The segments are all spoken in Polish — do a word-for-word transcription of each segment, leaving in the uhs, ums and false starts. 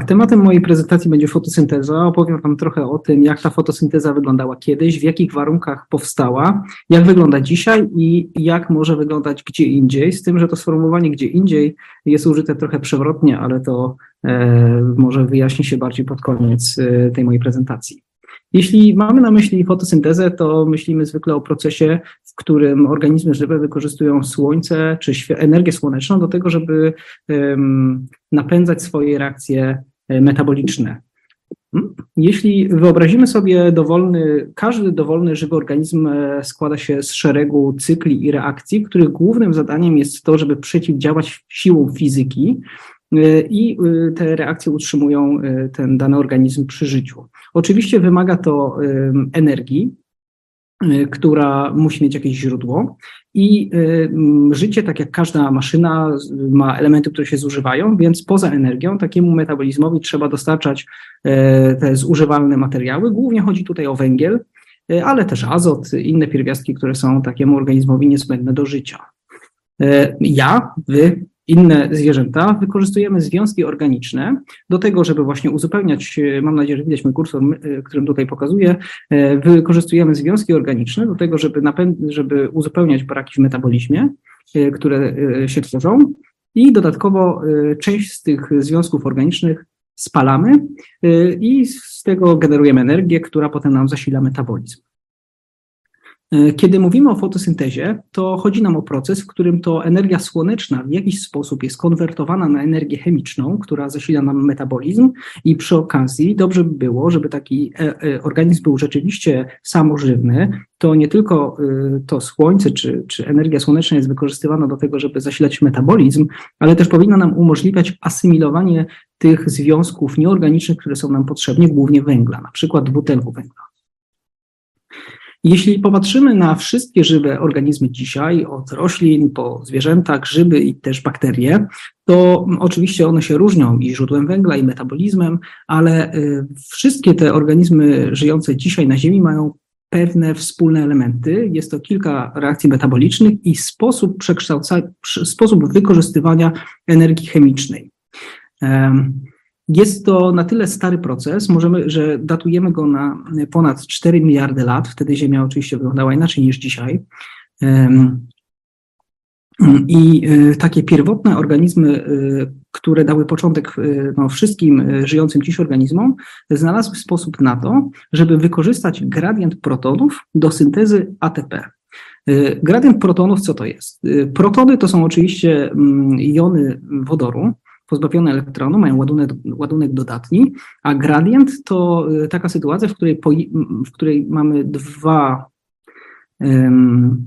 Tematem mojej prezentacji będzie fotosynteza. Opowiem Wam trochę o tym, jak ta fotosynteza wyglądała kiedyś, w jakich warunkach powstała, jak wygląda dzisiaj i jak może wyglądać gdzie indziej, z tym, że to sformułowanie gdzie indziej jest użyte trochę przewrotnie, ale to e, może wyjaśni się bardziej pod koniec e, tej mojej prezentacji. Jeśli mamy na myśli fotosyntezę, to myślimy zwykle o procesie, w którym organizmy żywe wykorzystują słońce czy energię słoneczną do tego, żeby um, napędzać swoje reakcje metaboliczne. Jeśli wyobrazimy sobie dowolny, każdy dowolny żywy organizm składa się z szeregu cykli i reakcji, których głównym zadaniem jest to, żeby przeciwdziałać siłom fizyki i te reakcje utrzymują ten dany organizm przy życiu. Oczywiście wymaga to energii, która musi mieć jakieś źródło i życie, tak jak każda maszyna, ma elementy, które się zużywają, więc poza energią takiemu metabolizmowi trzeba dostarczać te zużywalne materiały. Głównie chodzi tutaj o węgiel, ale też azot, inne pierwiastki, które są takiemu organizmowi niezbędne do życia. Ja, wy, inne zwierzęta wykorzystujemy związki organiczne do tego, żeby właśnie uzupełniać, mam nadzieję, że widać mój kursor, którym tutaj pokazuję, wykorzystujemy związki organiczne do tego, żeby, napęd- żeby uzupełniać braki w metabolizmie, które się tworzą i dodatkowo część z tych związków organicznych spalamy i z tego generujemy energię, która potem nam zasila metabolizm. Kiedy mówimy o fotosyntezie, to chodzi nam o proces, w którym to energia słoneczna w jakiś sposób jest konwertowana na energię chemiczną, która zasila nam metabolizm i przy okazji dobrze by było, żeby taki organizm był rzeczywiście samożywny. To nie tylko to słońce czy, czy energia słoneczna jest wykorzystywana do tego, żeby zasilać metabolizm, ale też powinna nam umożliwiać asymilowanie tych związków nieorganicznych, które są nam potrzebne, głównie węgla, na przykład dwutlenku węgla. Jeśli popatrzymy na wszystkie żywe organizmy dzisiaj, od roślin po zwierzęta, grzyby i też bakterie, to oczywiście one się różnią i źródłem węgla, i metabolizmem, ale wszystkie te organizmy żyjące dzisiaj na Ziemi mają pewne wspólne elementy. Jest to kilka reakcji metabolicznych i sposób przekształcania, sposób wykorzystywania energii chemicznej. Jest to na tyle stary proces, możemy, że datujemy go na ponad cztery miliardy lat. Wtedy Ziemia oczywiście wyglądała inaczej niż dzisiaj. I takie pierwotne organizmy, które dały początek no, wszystkim żyjącym dziś organizmom, znalazły sposób na to, żeby wykorzystać gradient protonów do syntezy A T P. Gradient protonów co to jest? Protony to są oczywiście jony wodoru, pozbawione elektronu, mają ładunek, ładunek dodatni, a gradient to taka sytuacja, w której, po, w której mamy dwa, um,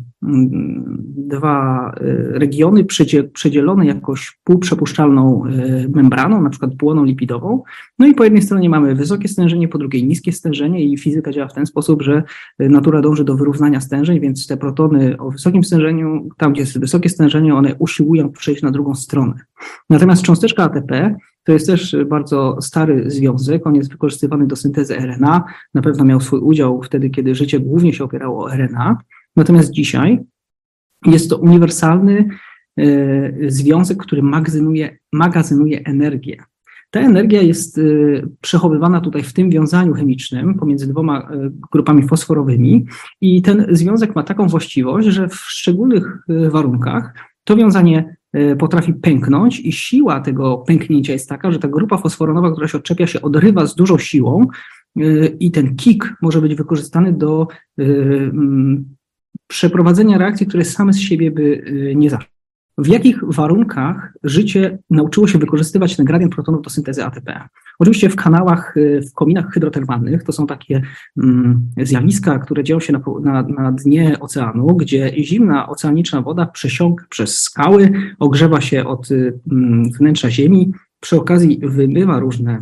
dwa regiony przedzielone jakoś półprzepuszczalną membraną, na przykład błoną lipidową. No i po jednej stronie mamy wysokie stężenie, po drugiej niskie stężenie i fizyka działa w ten sposób, że natura dąży do wyrównania stężeń, więc te protony o wysokim stężeniu, tam gdzie jest wysokie stężenie, one usiłują przejść na drugą stronę. Natomiast cząsteczka A T P to jest też bardzo stary związek, on jest wykorzystywany do syntezy R N A, na pewno miał swój udział wtedy, kiedy życie głównie się opierało o R N A. Natomiast dzisiaj jest to uniwersalny y, związek, który magazynuje, magazynuje energię. Ta energia jest y, przechowywana tutaj w tym wiązaniu chemicznym pomiędzy dwoma y, grupami fosforowymi i ten związek ma taką właściwość, że w szczególnych y, warunkach to wiązanie y, potrafi pęknąć i siła tego pęknięcia jest taka, że ta grupa fosforonowa, która się odczepia, się odrywa z dużą siłą y, i ten kick może być wykorzystany do y, y, przeprowadzenia reakcji, które same z siebie by nie zaszły. W jakich warunkach życie nauczyło się wykorzystywać ten gradient protonów do syntezy A T P? Oczywiście w kanałach, w kominach hydrotermalnych, to są takie mm, zjawiska, które dzieją się na, na, na dnie oceanu, gdzie zimna oceaniczna woda przesiąka przez skały, ogrzewa się od mm, wnętrza ziemi, przy okazji wymywa różne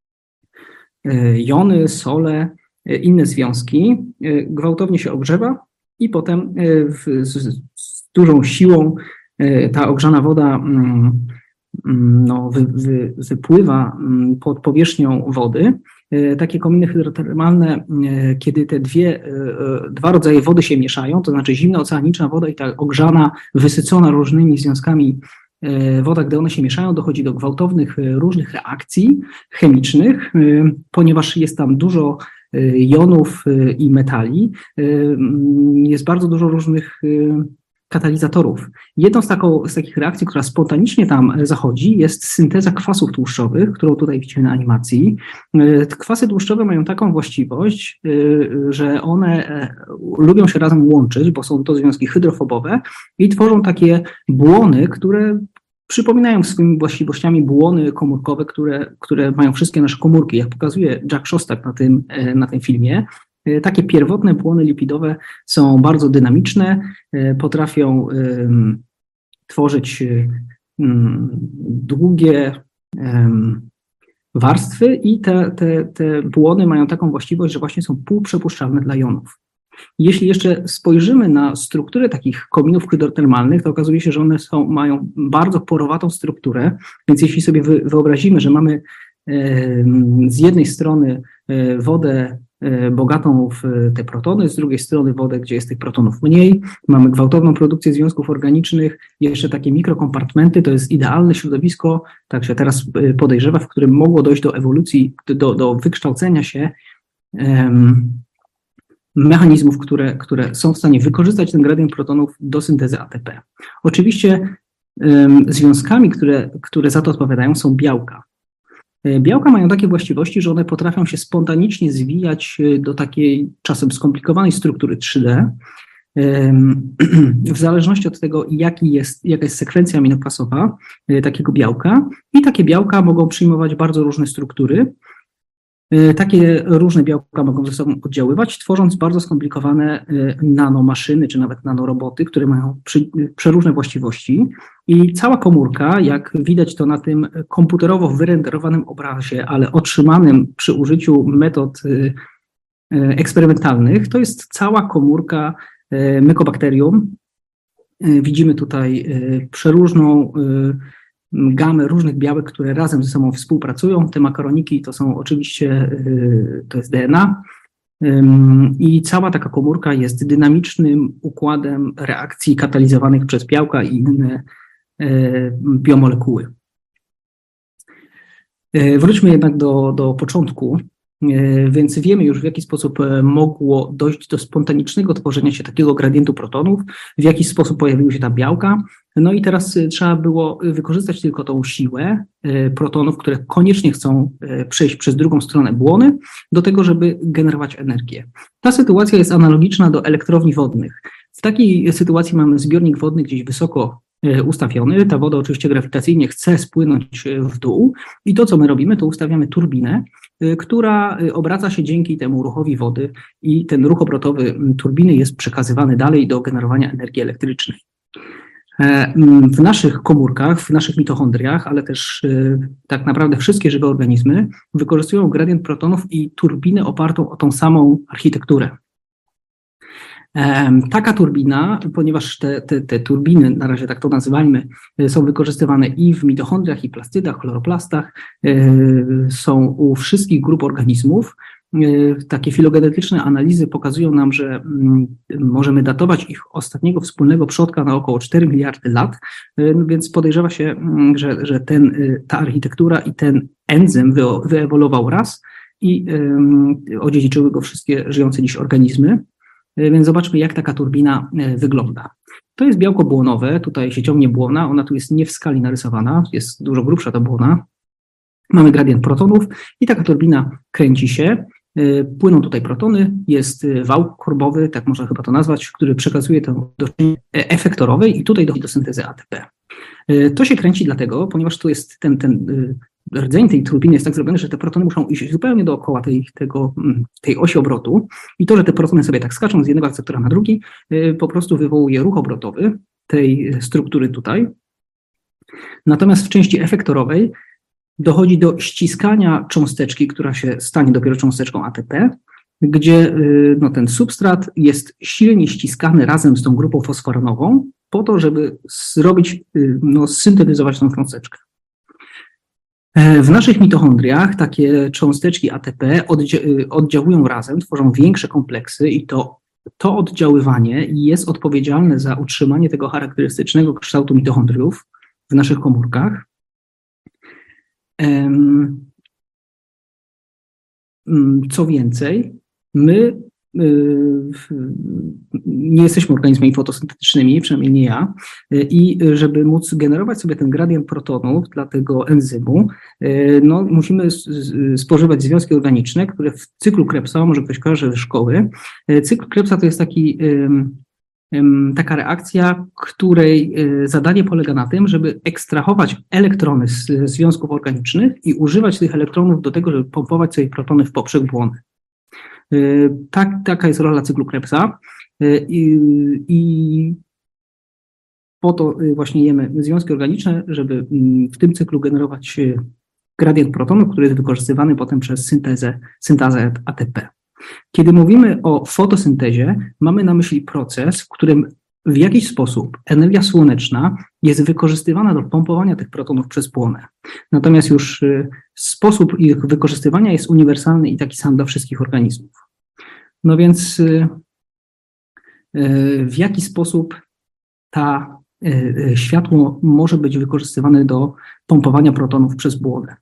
y, jony, sole, y, inne związki, y, gwałtownie się ogrzewa, i potem z, z, z dużą siłą ta ogrzana woda no, wy, wy, wypływa pod powierzchnią wody. Takie kominy hydrotermalne, kiedy te dwie, dwa rodzaje wody się mieszają, to znaczy zimna oceaniczna woda i ta ogrzana, wysycona różnymi związkami woda, gdy one się mieszają, dochodzi do gwałtownych różnych reakcji chemicznych, ponieważ jest tam dużo jonów i metali, jest bardzo dużo różnych katalizatorów. Jedną z, taką, z takich reakcji, która spontanicznie tam zachodzi, jest synteza kwasów tłuszczowych, którą tutaj widzimy na animacji. Kwasy tłuszczowe mają taką właściwość, że one lubią się razem łączyć, bo są to związki hydrofobowe i tworzą takie błony, które przypominają swoimi właściwościami błony komórkowe, które, które mają wszystkie nasze komórki. Jak pokazuje Jack Szostak na tym, na tym filmie, takie pierwotne błony lipidowe są bardzo dynamiczne, potrafią um, tworzyć um, długie um, warstwy i te, te, te błony mają taką właściwość, że właśnie są półprzepuszczalne dla jonów. Jeśli jeszcze spojrzymy na strukturę takich kominów hydrotermalnych, to okazuje się, że one są, mają bardzo porowatą strukturę, więc jeśli sobie wy, wyobrazimy, że mamy um, z jednej strony um, wodę bogatą w te protony, z drugiej strony wodę, gdzie jest tych protonów mniej. Mamy gwałtowną produkcję związków organicznych, jeszcze takie mikrokompartmenty, to jest idealne środowisko, tak się teraz podejrzewa, w którym mogło dojść do ewolucji, do, do wykształcenia się um, mechanizmów, które, które są w stanie wykorzystać ten gradient protonów do syntezy A T P. Oczywiście um, związkami, które, które za to odpowiadają, są białka. Białka mają takie właściwości, że one potrafią się spontanicznie zwijać do takiej czasem skomplikowanej struktury trzy D. W zależności od tego, jaki jest, jaka jest sekwencja aminokwasowa takiego białka. I takie białka mogą przyjmować bardzo różne struktury. Takie różne białka mogą ze sobą oddziaływać, tworząc bardzo skomplikowane nanomaszyny, czy nawet nanoroboty, które mają przy, przeróżne właściwości. I cała komórka, jak widać to na tym komputerowo wyrenderowanym obrazie, ale otrzymanym przy użyciu metod eksperymentalnych, to jest cała komórka Mycobacterium. Widzimy tutaj przeróżną gamę różnych białek, które razem ze sobą współpracują. Te makaroniki to są oczywiście, to jest D N A i cała taka komórka jest dynamicznym układem reakcji katalizowanych przez białka i inne biomolekuły. Wróćmy jednak do, do początku, więc wiemy już, w jaki sposób mogło dojść do spontanicznego tworzenia się takiego gradientu protonów, w jaki sposób pojawiły się ta białka. No i teraz trzeba było wykorzystać tylko tą siłę protonów, które koniecznie chcą przejść przez drugą stronę błony, do tego, żeby generować energię. Ta sytuacja jest analogiczna do elektrowni wodnych. W takiej sytuacji mamy zbiornik wodny gdzieś wysoko ustawiony. Ta woda oczywiście grawitacyjnie chce spłynąć w dół i to, co my robimy, to ustawiamy turbinę, która obraca się dzięki temu ruchowi wody i ten ruch obrotowy turbiny jest przekazywany dalej do generowania energii elektrycznej. W naszych komórkach, w naszych mitochondriach, ale też tak naprawdę wszystkie żywe organizmy wykorzystują gradient protonów i turbinę opartą o tą samą architekturę. Taka turbina, ponieważ te, te, te turbiny, na razie tak to nazywajmy, są wykorzystywane i w mitochondriach, i plastydach, chloroplastach, są u wszystkich grup organizmów. Takie filogenetyczne analizy pokazują nam, że możemy datować ich ostatniego wspólnego przodka na około cztery miliardy lat, więc podejrzewa się, że, że ten, ta architektura i ten enzym wyewoluował raz i odziedziczyły go wszystkie żyjące dziś organizmy. Więc zobaczmy, jak taka turbina wygląda. To jest białko błonowe, tutaj się ciągnie błona, ona tu jest nie w skali narysowana, jest dużo grubsza ta błona. Mamy gradient protonów i taka turbina kręci się, płyną tutaj protony, jest wał korbowy, tak można chyba to nazwać, który przekazuje to do efektorowej i tutaj dochodzi do syntezy A T P. To się kręci dlatego, ponieważ tu jest ten, ten rdzeń tej turbiny jest tak zrobiony, że te protony muszą iść zupełnie dookoła tej, tego, tej osi obrotu i to, że te protony sobie tak skaczą z jednego akceptora na drugi, po prostu wywołuje ruch obrotowy tej struktury tutaj. Natomiast w części efektorowej dochodzi do ściskania cząsteczki, która się stanie dopiero cząsteczką A T P, gdzie no, ten substrat jest silnie ściskany razem z tą grupą fosforonową po to, żeby zrobić, no, syntetyzować tą cząsteczkę. W naszych mitochondriach takie cząsteczki A T P oddzia- oddziałują razem, tworzą większe kompleksy i to, to oddziaływanie jest odpowiedzialne za utrzymanie tego charakterystycznego kształtu mitochondriów. w naszych komórkach. Co więcej, my nie jesteśmy organizmami fotosyntetycznymi, przynajmniej nie ja, i żeby móc generować sobie ten gradient protonów dla tego enzymu, no, musimy spożywać związki organiczne, które w cyklu Krebsa, może ktoś kojarzy ze szkoły, cykl Krebsa to jest taki, taka reakcja, której zadanie polega na tym, żeby ekstrahować elektrony z związków organicznych i używać tych elektronów do tego, żeby pompować sobie protony w poprzek błony. Tak, taka jest rola cyklu Krebsa i, i po to właśnie jemy związki organiczne, żeby w tym cyklu generować gradient protonów, który jest wykorzystywany potem przez syntezę, syntezę A T P. Kiedy mówimy o fotosyntezie, mamy na myśli proces, w którym w jakiś sposób energia słoneczna jest wykorzystywana do pompowania tych protonów przez błonę. Natomiast już sposób ich wykorzystywania jest uniwersalny i taki sam dla wszystkich organizmów. No więc w jaki sposób ta światło może być wykorzystywane do pompowania protonów przez błonę?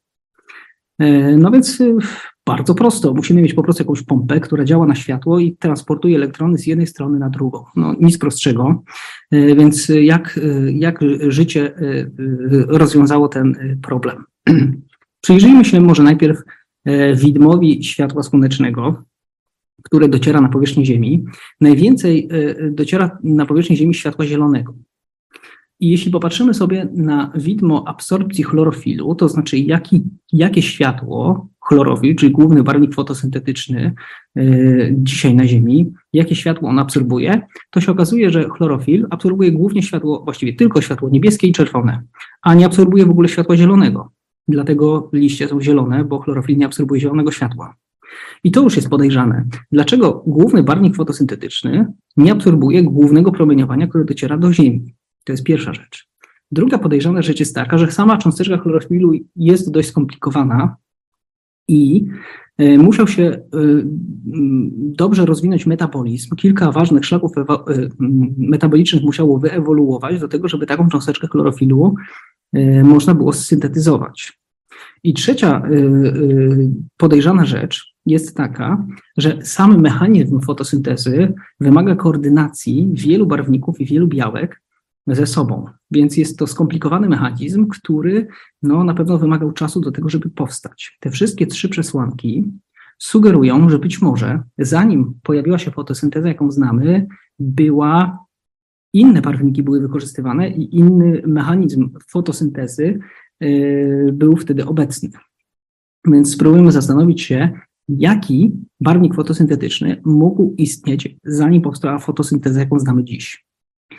No więc bardzo prosto. Musimy mieć po prostu jakąś pompę, która działa na światło i transportuje elektrony z jednej strony na drugą. No nic prostszego. Więc jak, jak życie rozwiązało ten problem? Przyjrzyjmy się może najpierw widmowi światła słonecznego, które dociera na powierzchnię Ziemi. Najwięcej dociera na powierzchnię Ziemi światła zielonego. I jeśli popatrzymy sobie na widmo absorpcji chlorofilu, to znaczy jaki, jakie światło, chlorofil, czyli główny barwnik fotosyntetyczny yy, dzisiaj na Ziemi, jakie światło on absorbuje, to się okazuje, że chlorofil absorbuje głównie światło, właściwie tylko światło niebieskie i czerwone, a nie absorbuje w ogóle światła zielonego. Dlatego liście są zielone, bo chlorofil nie absorbuje zielonego światła. I to już jest podejrzane. Dlaczego główny barwnik fotosyntetyczny nie absorbuje głównego promieniowania, które dociera do Ziemi? To jest pierwsza rzecz. Druga podejrzana rzecz jest taka, że sama cząsteczka chlorofilu jest dość skomplikowana i y, musiał się y, y, dobrze rozwinąć metabolizm. Kilka ważnych szlaków ewa- y, metabolicznych musiało wyewoluować do tego, żeby taką cząsteczkę chlorofilu y, można było syntetyzować. I trzecia y, y, podejrzana rzecz jest taka, że sam mechanizm fotosyntezy wymaga koordynacji wielu barwników i wielu białek ze sobą. Więc jest to skomplikowany mechanizm, który no, na pewno wymagał czasu do tego, żeby powstać. Te wszystkie trzy przesłanki sugerują, że być może zanim pojawiła się fotosynteza, jaką znamy, była, inne barwniki były wykorzystywane i inny mechanizm fotosyntezy yy, był wtedy obecny. Więc spróbujmy zastanowić się, jaki barwnik fotosyntetyczny mógł istnieć, zanim powstała fotosynteza, jaką znamy dziś.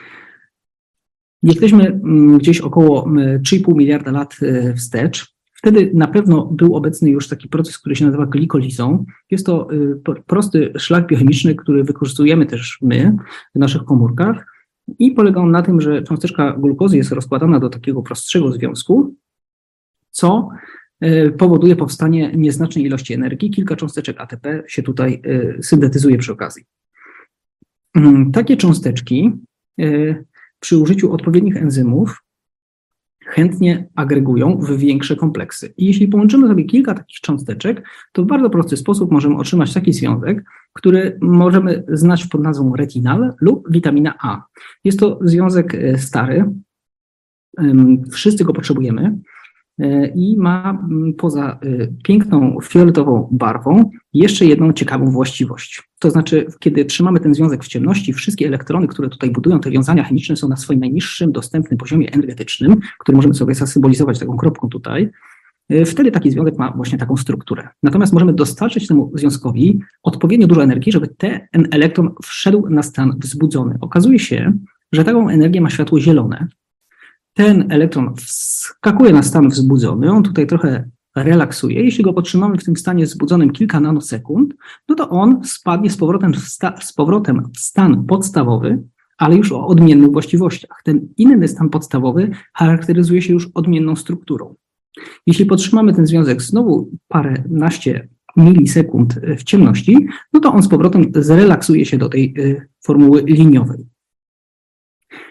Jesteśmy gdzieś około trzy i pół miliarda lat wstecz. Wtedy na pewno był obecny już taki proces, który się nazywa glikolizą. Jest to prosty szlak biochemiczny, który wykorzystujemy też my w naszych komórkach i polega on na tym, że cząsteczka glukozy jest rozkładana do takiego prostszego związku, co powoduje powstanie nieznacznej ilości energii. Kilka cząsteczek A T P się tutaj syntetyzuje przy okazji. Takie cząsteczki przy użyciu odpowiednich enzymów chętnie agregują w większe kompleksy. I jeśli połączymy sobie kilka takich cząsteczek, to w bardzo prosty sposób możemy otrzymać taki związek, który możemy znać pod nazwą retinal lub witamina A. Jest to związek stary, wszyscy go potrzebujemy i ma poza piękną fioletową barwą jeszcze jedną ciekawą właściwość. To znaczy, kiedy trzymamy ten związek w ciemności, wszystkie elektrony, które tutaj budują te wiązania chemiczne, są na swoim najniższym dostępnym poziomie energetycznym, który możemy sobie zasymbolizować taką kropką tutaj. Wtedy taki związek ma właśnie taką strukturę. Natomiast możemy dostarczyć temu związkowi odpowiednio dużo energii, żeby ten elektron wszedł na stan wzbudzony. Okazuje się, że taką energię ma światło zielone. Ten elektron wskakuje na stan wzbudzony, on tutaj trochę relaksuje. Jeśli go podtrzymamy w tym stanie wzbudzonym kilka nanosekund, no to on spadnie z powrotem, w sta- z powrotem w stan podstawowy, ale już o odmiennych właściwościach. Ten inny stan podstawowy charakteryzuje się już odmienną strukturą. Jeśli podtrzymamy ten związek znowu paręnaście milisekund w ciemności, no to on z powrotem zrelaksuje się do tej y, formuły liniowej.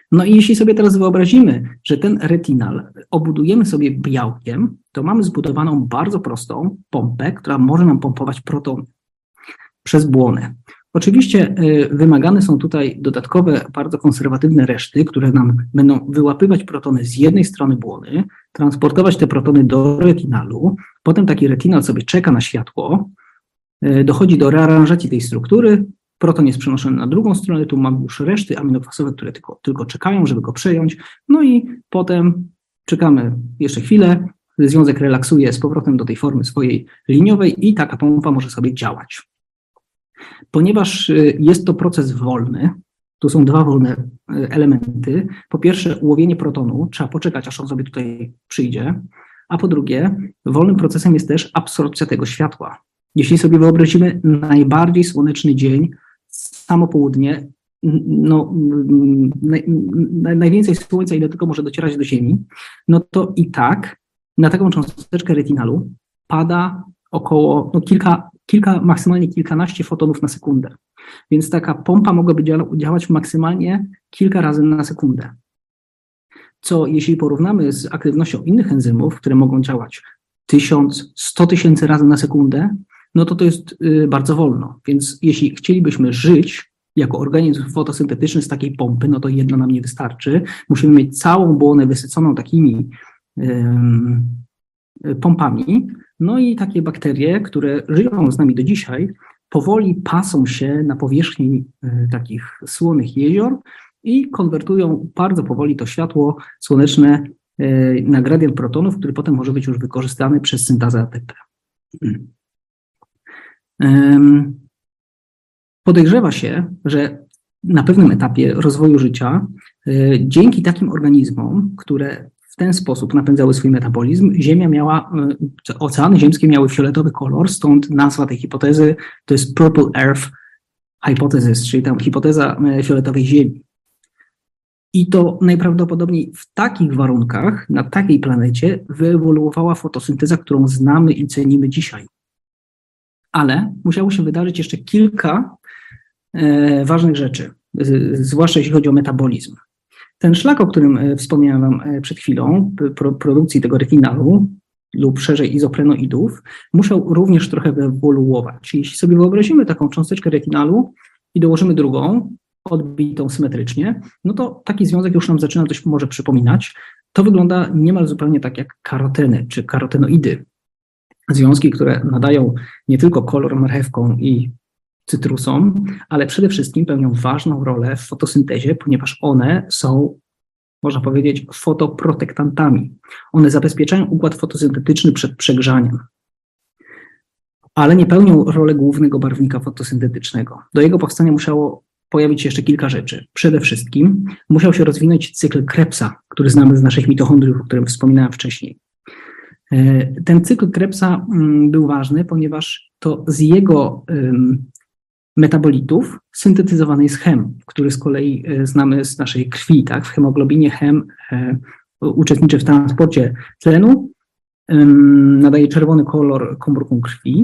No i jeśli sobie teraz wyobrazimy, że ten retinal obudujemy sobie białkiem, to mamy zbudowaną bardzo prostą pompę, która może nam pompować protony przez błonę. Oczywiście y, wymagane są tutaj dodatkowe, bardzo konserwatywne reszty, które nam będą wyłapywać protony z jednej strony błony, transportować te protony do retinalu, potem taki retinal sobie czeka na światło, y, dochodzi do rearanżacji tej struktury, proton jest przenoszony na drugą stronę, tu mamy już reszty aminokwasowe, które tylko, tylko czekają, żeby go przejąć, no i potem czekamy jeszcze chwilę, związek relaksuje z powrotem do tej formy swojej liniowej i taka pompa może sobie działać. Ponieważ jest to proces wolny, tu są dwa wolne elementy. Po pierwsze, ułowienie protonu, trzeba poczekać, aż on sobie tutaj przyjdzie, a po drugie, wolnym procesem jest też absorpcja tego światła. Jeśli sobie wyobrazimy najbardziej słoneczny dzień, samo południe, no, naj, najwięcej słońca, ile tylko może docierać do Ziemi, no to i tak na taką cząsteczkę retinalu pada około no, kilka, kilka, maksymalnie kilkanaście fotonów na sekundę. Więc taka pompa mogłaby działać maksymalnie kilka razy na sekundę. Co jeśli porównamy z aktywnością innych enzymów, które mogą działać tysiąc, sto tysięcy razy na sekundę, no to to jest y, bardzo wolno. Więc jeśli chcielibyśmy żyć jako organizm fotosyntetyczny z takiej pompy, no to jedna nam nie wystarczy. Musimy mieć całą błonę wysyconą takimi y, pompami. No i takie bakterie, które żyją z nami do dzisiaj, powoli pasą się na powierzchni y, takich słonych jezior i konwertują bardzo powoli to światło słoneczne y, na gradient protonów, który potem może być już wykorzystany przez syntezę A T P. Podejrzewa się, że na pewnym etapie rozwoju życia dzięki takim organizmom, które w ten sposób napędzały swój metabolizm, Ziemia miała, oceany ziemskie miały fioletowy kolor, stąd nazwa tej hipotezy to jest Purple Earth Hypothesis, czyli tam hipoteza fioletowej Ziemi. I to najprawdopodobniej w takich warunkach, na takiej planecie wyewoluowała fotosynteza, którą znamy i cenimy dzisiaj. Ale musiało się wydarzyć jeszcze kilka e, ważnych rzeczy, z, zwłaszcza jeśli chodzi o metabolizm. Ten szlak, o którym e, wspomniałem Wam przed chwilą, pro, produkcji tego retinalu lub szerzej izoprenoidów, musiał również trochę wyewoluować. Czyli jeśli sobie wyobrazimy taką cząsteczkę retinalu i dołożymy drugą, odbitą symetrycznie, no to taki związek już nam zaczyna coś może przypominać. To wygląda niemal zupełnie tak jak karoteny czy karotenoidy. Związki, które nadają nie tylko kolor marchewką i cytrusom, ale przede wszystkim pełnią ważną rolę w fotosyntezie, ponieważ one są, można powiedzieć, fotoprotektantami. One zabezpieczają układ fotosyntetyczny przed przegrzaniem, ale nie pełnią rolę głównego barwnika fotosyntetycznego. Do jego powstania musiało pojawić się jeszcze kilka rzeczy. Przede wszystkim musiał się rozwinąć cykl Krebsa, który znamy z naszych mitochondriów, o którym wspominałem wcześniej. Ten cykl Krebsa był ważny, ponieważ to z jego metabolitów syntetyzowany jest chem, który z kolei znamy z naszej krwi. Tak? W hemoglobinie chem uczestniczy w transporcie tlenu, nadaje czerwony kolor komórkom krwi,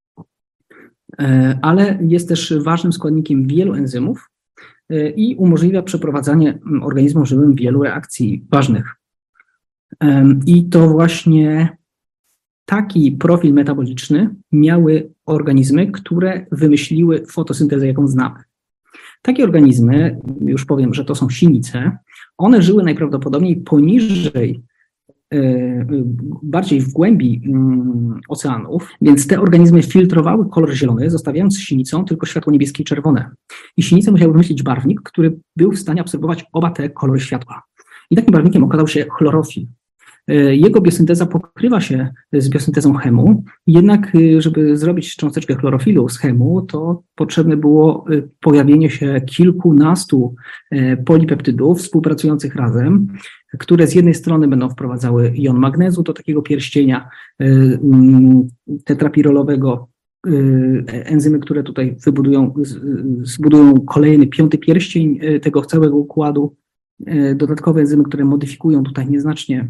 ale jest też ważnym składnikiem wielu enzymów i umożliwia przeprowadzanie organizmom żywym wielu reakcji ważnych. I to właśnie taki profil metaboliczny miały organizmy, które wymyśliły fotosyntezę, jaką znamy. Takie organizmy, już powiem, że to są sinice, one żyły najprawdopodobniej poniżej, bardziej w głębi oceanów, więc te organizmy filtrowały kolor zielony, zostawiając sinicą tylko światło niebieskie i czerwone. I sinice musiały wymyślić barwnik, który był w stanie absorbować oba te kolory światła. I takim barwnikiem okazał się chlorofil. Jego biosynteza pokrywa się z biosyntezą chemu, jednak żeby zrobić cząsteczkę chlorofilu z chemu, to potrzebne było pojawienie się kilkunastu polipeptydów współpracujących razem, które z jednej strony będą wprowadzały jon magnezu do takiego pierścienia tetrapirolowego, enzymy, które tutaj wybudują, zbudują kolejny, piąty pierścień tego całego układu, dodatkowe enzymy, które modyfikują tutaj nieznacznie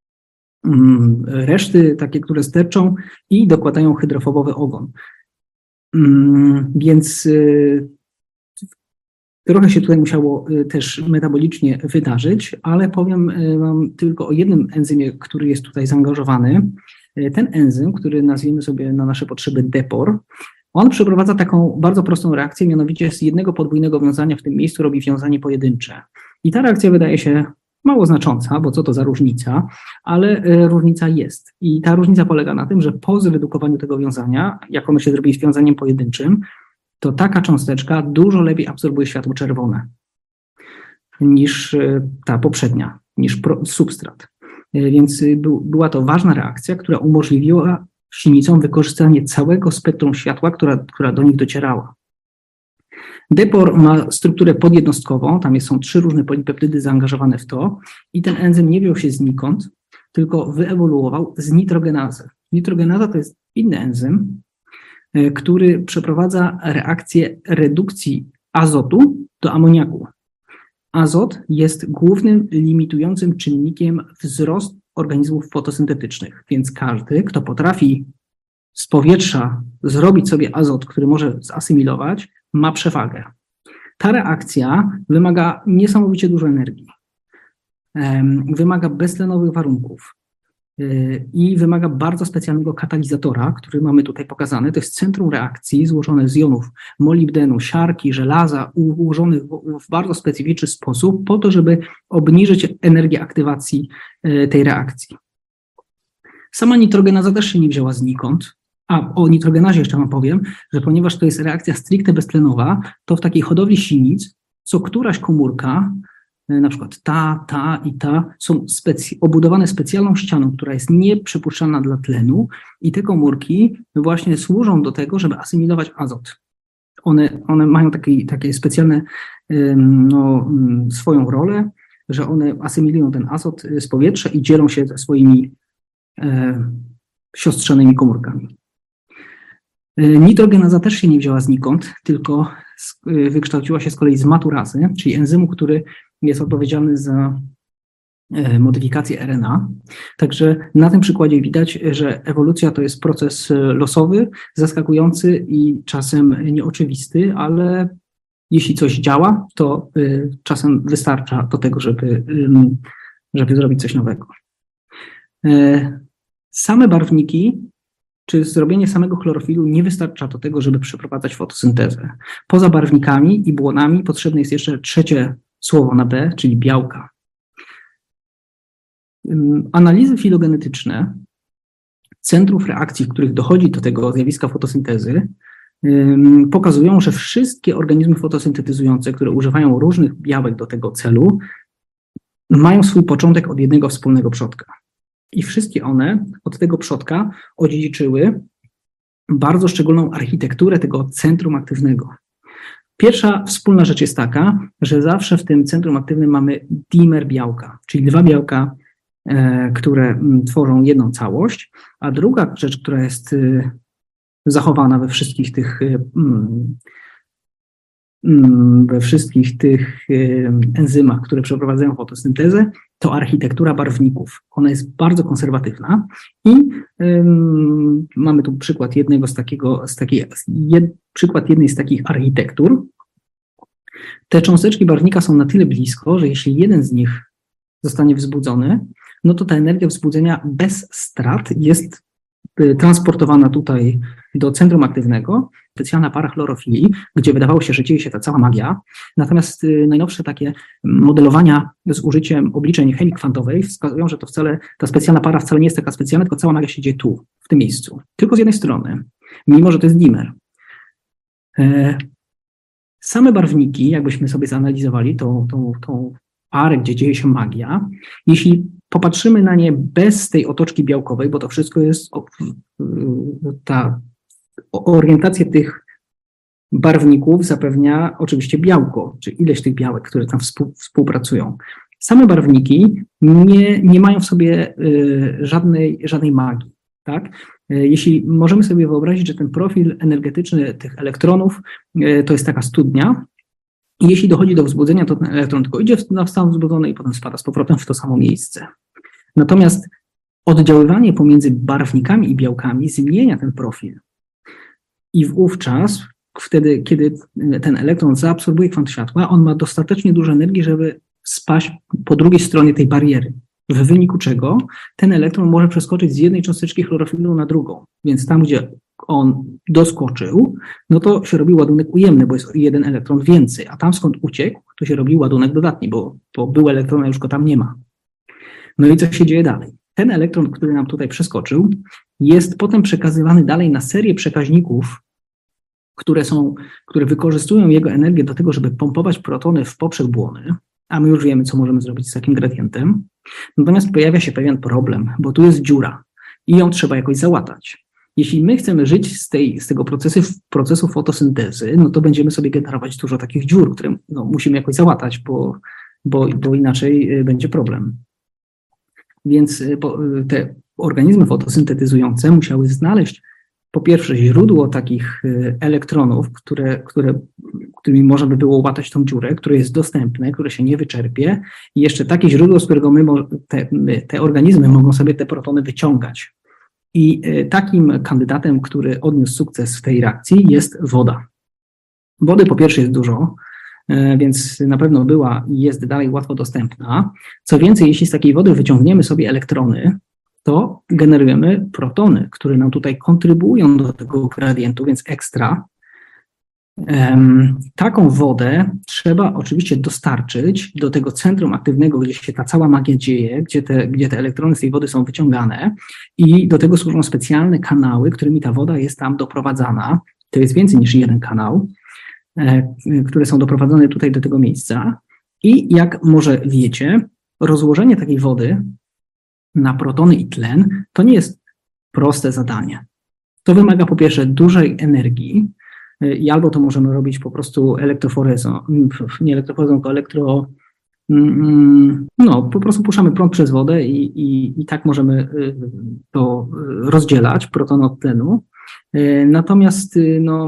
reszty, takie, które sterczą i dokładają hydrofobowy ogon. Więc Trochę się tutaj musiało też metabolicznie wydarzyć, ale powiem wam tylko o jednym enzymie, który jest tutaj zaangażowany. Ten enzym, który nazwiemy sobie na nasze potrzeby depor, on przeprowadza taką bardzo prostą reakcję, mianowicie z jednego podwójnego wiązania w tym miejscu robi wiązanie pojedyncze. I ta reakcja wydaje się mało znacząca, bo co to za różnica, ale różnica jest. I ta różnica polega na tym, że po zredukowaniu tego wiązania, jak ono się zrobi z wiązaniem pojedynczym, to taka cząsteczka dużo lepiej absorbuje światło czerwone niż ta poprzednia, niż substrat. Więc była to ważna reakcja, która umożliwiła silnicom wykorzystanie całego spektrum światła, która, która do nich docierała. Depor ma strukturę podjednostkową, tam są trzy różne polipeptydy zaangażowane w to i ten enzym nie wziął się znikąd, tylko wyewoluował z nitrogenazy. Nitrogenaza to jest inny enzym, który przeprowadza reakcję redukcji azotu do amoniaku. Azot jest głównym limitującym czynnikiem wzrostu organizmów fotosyntetycznych, więc każdy, kto potrafi z powietrza zrobić sobie azot, który może zasymilować, ma przewagę. Ta reakcja wymaga niesamowicie dużo energii, wymaga beztlenowych warunków i wymaga bardzo specjalnego katalizatora, który mamy tutaj pokazany. To jest centrum reakcji złożone z jonów molibdenu, siarki, żelaza, ułożonych w bardzo specyficzny sposób po to, żeby obniżyć energię aktywacji tej reakcji. Sama nitrogenaza też się nie wzięła znikąd. A o nitrogenazie jeszcze wam powiem, że ponieważ to jest reakcja stricte beztlenowa, to w takiej hodowli sinic co któraś komórka, na przykład ta, ta i ta, są specy- obudowane specjalną ścianą, która jest nieprzypuszczalna dla tlenu i te komórki właśnie służą do tego, żeby asymilować azot. One, one mają takie, takie specjalne no, swoją rolę, że one asymilują ten azot z powietrza i dzielą się ze swoimi e, siostrzanymi komórkami. Nitrogenaza też się nie wzięła znikąd, tylko wykształciła się z kolei z maturazy, czyli enzymu, który jest odpowiedzialny za modyfikację R N A. Także na tym przykładzie widać, że ewolucja to jest proces losowy, zaskakujący i czasem nieoczywisty, ale jeśli coś działa, to czasem wystarcza do tego, żeby, żeby zrobić coś nowego. Same barwniki czy zrobienie samego chlorofilu nie wystarcza do tego, żeby przeprowadzać fotosyntezę. Poza barwnikami i błonami potrzebne jest jeszcze trzecie słowo na B, czyli białka. Analizy filogenetyczne centrów reakcji, w których dochodzi do tego zjawiska fotosyntezy, pokazują, że wszystkie organizmy fotosyntetyzujące, które używają różnych białek do tego celu, mają swój początek od jednego wspólnego przodka. I wszystkie one od tego przodka odziedziczyły bardzo szczególną architekturę tego centrum aktywnego. Pierwsza wspólna rzecz jest taka, że zawsze w tym centrum aktywnym mamy dimer białka, czyli dwa białka, e, które m, tworzą jedną całość, a druga rzecz, która jest e, zachowana we wszystkich tych m, we wszystkich tych enzymach, które przeprowadzają fotosyntezę, to architektura barwników. Ona jest bardzo konserwatywna i um, mamy tu przykład jednego z takiego, z takiej, jed, przykład jednej z takich architektur. Te cząsteczki barwnika są na tyle blisko, że jeśli jeden z nich zostanie wzbudzony, no to ta energia wzbudzenia bez strat jest transportowana tutaj do centrum aktywnego, specjalna para chlorofili, gdzie wydawało się, że dzieje się ta cała magia. Natomiast najnowsze takie modelowania z użyciem obliczeń chemii kwantowej wskazują, że to wcale, ta specjalna para wcale nie jest taka specjalna, tylko cała magia się dzieje tu, w tym miejscu. Tylko z jednej strony, mimo że to jest dimer. Same barwniki, jakbyśmy sobie zanalizowali tą, tą, tą parę, gdzie dzieje się magia, jeśli popatrzymy na nie bez tej otoczki białkowej, bo to wszystko jest ta orientacja tych barwników zapewnia oczywiście białko, czy ileś tych białek, które tam współpracują. Same barwniki nie, nie mają w sobie żadnej, żadnej magii. Tak? Jeśli możemy sobie wyobrazić, że ten profil energetyczny tych elektronów to jest taka studnia, i jeśli dochodzi do wzbudzenia, to ten elektron tylko idzie w stan wzbudzony i potem spada z powrotem w to samo miejsce. Natomiast oddziaływanie pomiędzy barwnikami i białkami zmienia ten profil. I wówczas wtedy, kiedy ten elektron zaabsorbuje kwant światła, on ma dostatecznie dużo energii, żeby spaść po drugiej stronie tej bariery. W wyniku czego ten elektron może przeskoczyć z jednej cząsteczki chlorofilu na drugą. Więc tam, gdzie on doskoczył, no to się robi ładunek ujemny, bo jest jeden elektron więcej, a tam skąd uciekł, to się robi ładunek dodatni, bo, bo był elektron, a już go tam nie ma. No i co się dzieje dalej? Ten elektron, który nam tutaj przeskoczył, jest potem przekazywany dalej na serię przekaźników, które są, które wykorzystują jego energię do tego, żeby pompować protony w poprzek błony, a my już wiemy, co możemy zrobić z takim gradientem. Natomiast pojawia się pewien problem, bo tu jest dziura i ją trzeba jakoś załatać. Jeśli my chcemy żyć z, tej, z tego procesu, procesu fotosyntezy, no to będziemy sobie generować dużo takich dziur, które no, musimy jakoś załatać, bo, bo, bo inaczej będzie problem. Więc te organizmy fotosyntetyzujące musiały znaleźć po pierwsze źródło takich elektronów, które, które, którymi można by było łatać tą dziurę, które jest dostępne, które się nie wyczerpie i jeszcze takie źródło, z którego my, te, my, te organizmy mogą sobie te protony wyciągać. I takim kandydatem, który odniósł sukces w tej reakcji, jest woda. Wody po pierwsze jest dużo, więc na pewno była i jest dalej łatwo dostępna. Co więcej, jeśli z takiej wody wyciągniemy sobie elektrony, to generujemy protony, które nam tutaj kontrybują do tego gradientu, więc ekstra. Um, taką wodę trzeba oczywiście dostarczyć do tego centrum aktywnego, gdzie się ta cała magia dzieje, gdzie te, gdzie te elektrony z tej wody są wyciągane i do tego służą specjalne kanały, którymi ta woda jest tam doprowadzana. To jest więcej niż jeden kanał, e, które są doprowadzone tutaj do tego miejsca. I jak może wiecie, rozłożenie takiej wody na protony i tlen to nie jest proste zadanie. To wymaga po pierwsze dużej energii i albo to możemy robić po prostu elektroforezą, nie elektroforezą, tylko elektro... No, po prostu puszczamy prąd przez wodę i, i, i tak możemy to rozdzielać, proton od tlenu. Natomiast no,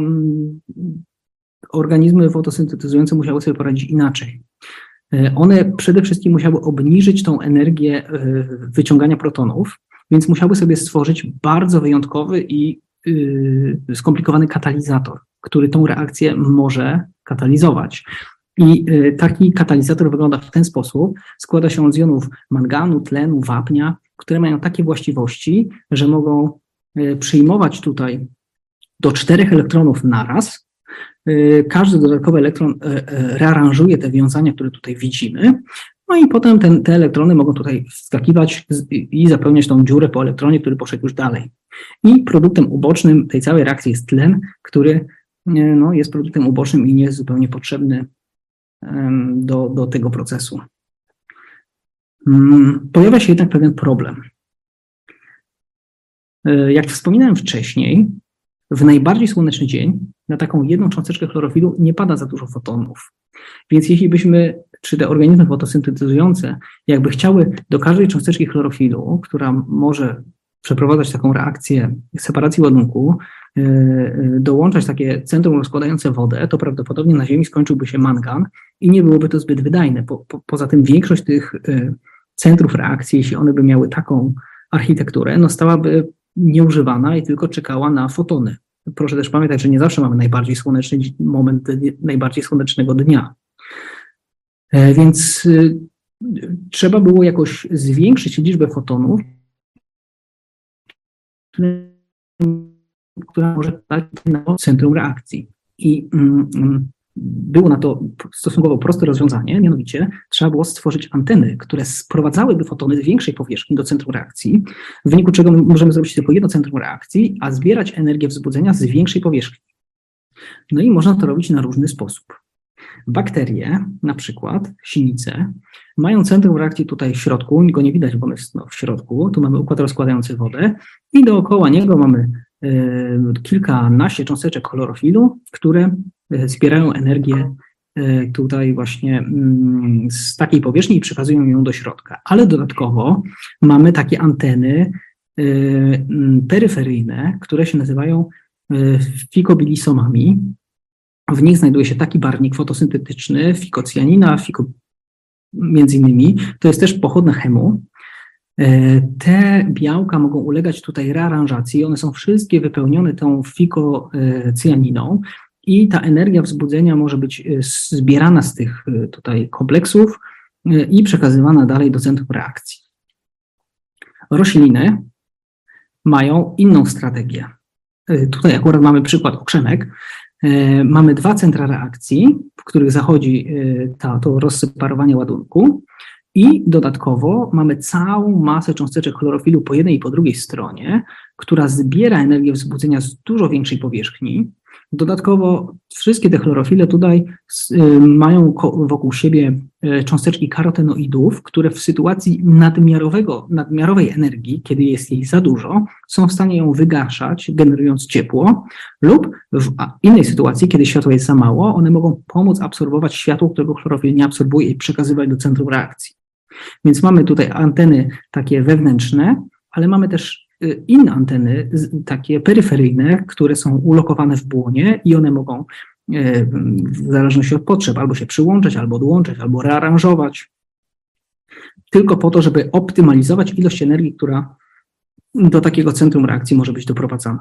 organizmy fotosyntetyzujące musiały sobie poradzić inaczej. One przede wszystkim musiały obniżyć tą energię wyciągania protonów, więc musiały sobie stworzyć bardzo wyjątkowy i skomplikowany katalizator, który tą reakcję może katalizować. I taki katalizator wygląda w ten sposób. Składa się on z jonów manganu, tlenu, wapnia, które mają takie właściwości, że mogą przyjmować tutaj do czterech elektronów naraz. Każdy dodatkowy elektron rearanżuje te wiązania, które tutaj widzimy, no i potem ten, te elektrony mogą tutaj wskakiwać i zapełniać tą dziurę po elektronie, który poszedł już dalej. I produktem ubocznym tej całej reakcji jest tlen, który no, jest produktem ubocznym i nie jest zupełnie potrzebny do, do tego procesu. Pojawia się jednak pewien problem. Jak wspominałem wcześniej, w najbardziej słoneczny dzień na taką jedną cząsteczkę chlorofilu nie pada za dużo fotonów. Więc jeśli byśmy, czy te organizmy fotosyntetyzujące, jakby chciały do każdej cząsteczki chlorofilu, która może przeprowadzać taką reakcję separacji ładunku, yy, dołączać takie centrum rozkładające wodę, to prawdopodobnie na Ziemi skończyłby się mangan i nie byłoby to zbyt wydajne. Po, po, poza tym większość tych yy, centrów reakcji, jeśli one by miały taką architekturę, no stałaby nieużywana i tylko czekała na fotony. Proszę też pamiętać, że nie zawsze mamy najbardziej słoneczny moment najbardziej słonecznego dnia. E, więc y, trzeba było jakoś zwiększyć liczbę fotonów, która może dać na centrum reakcji. I mm, było na to stosunkowo proste rozwiązanie, mianowicie trzeba było stworzyć anteny, które sprowadzałyby fotony z większej powierzchni do centrum reakcji, w wyniku czego możemy zrobić tylko jedno centrum reakcji, a zbierać energię wzbudzenia z większej powierzchni. No i można to robić na różny sposób. Bakterie, na przykład sinice, mają centrum reakcji tutaj w środku, go nie widać, bo on jest no, w środku, tu mamy układ rozkładający wodę i dookoła niego mamy y, kilkanaście cząsteczek chlorofilu, które y, zbierają energię y, tutaj właśnie y, z takiej powierzchni i przekazują ją do środka. Ale dodatkowo mamy takie anteny y, y, peryferyjne, które się nazywają y, fikobilisomami. W nich znajduje się taki barwnik fotosyntetyczny, fikocjanina, fiko, między innymi. To jest też pochodna chemu. Te białka mogą ulegać tutaj rearanżacji. One są wszystkie wypełnione tą fikocjaniną i ta energia wzbudzenia może być zbierana z tych tutaj kompleksów i przekazywana dalej do centrum reakcji. Rośliny mają inną strategię. Tutaj akurat mamy przykład okrzemek. Mamy dwa centra reakcji, w których zachodzi ta, to rozseparowanie ładunku i dodatkowo mamy całą masę cząsteczek chlorofilu po jednej i po drugiej stronie, która zbiera energię wzbudzenia z dużo większej powierzchni. Dodatkowo wszystkie te chlorofile tutaj mają wokół siebie cząsteczki karotenoidów, które w sytuacji nadmiarowego, nadmiarowej energii, kiedy jest jej za dużo, są w stanie ją wygaszać, generując ciepło, lub w innej sytuacji, kiedy światła jest za mało, one mogą pomóc absorbować światło, którego chlorofil nie absorbuje i przekazywać do centrum reakcji. Więc mamy tutaj anteny takie wewnętrzne, ale mamy też inne anteny, takie peryferyjne, które są ulokowane w błonie i one mogą w zależności od potrzeb albo się przyłączać, albo odłączać, albo rearanżować, tylko po to, żeby optymalizować ilość energii, która do takiego centrum reakcji może być doprowadzana.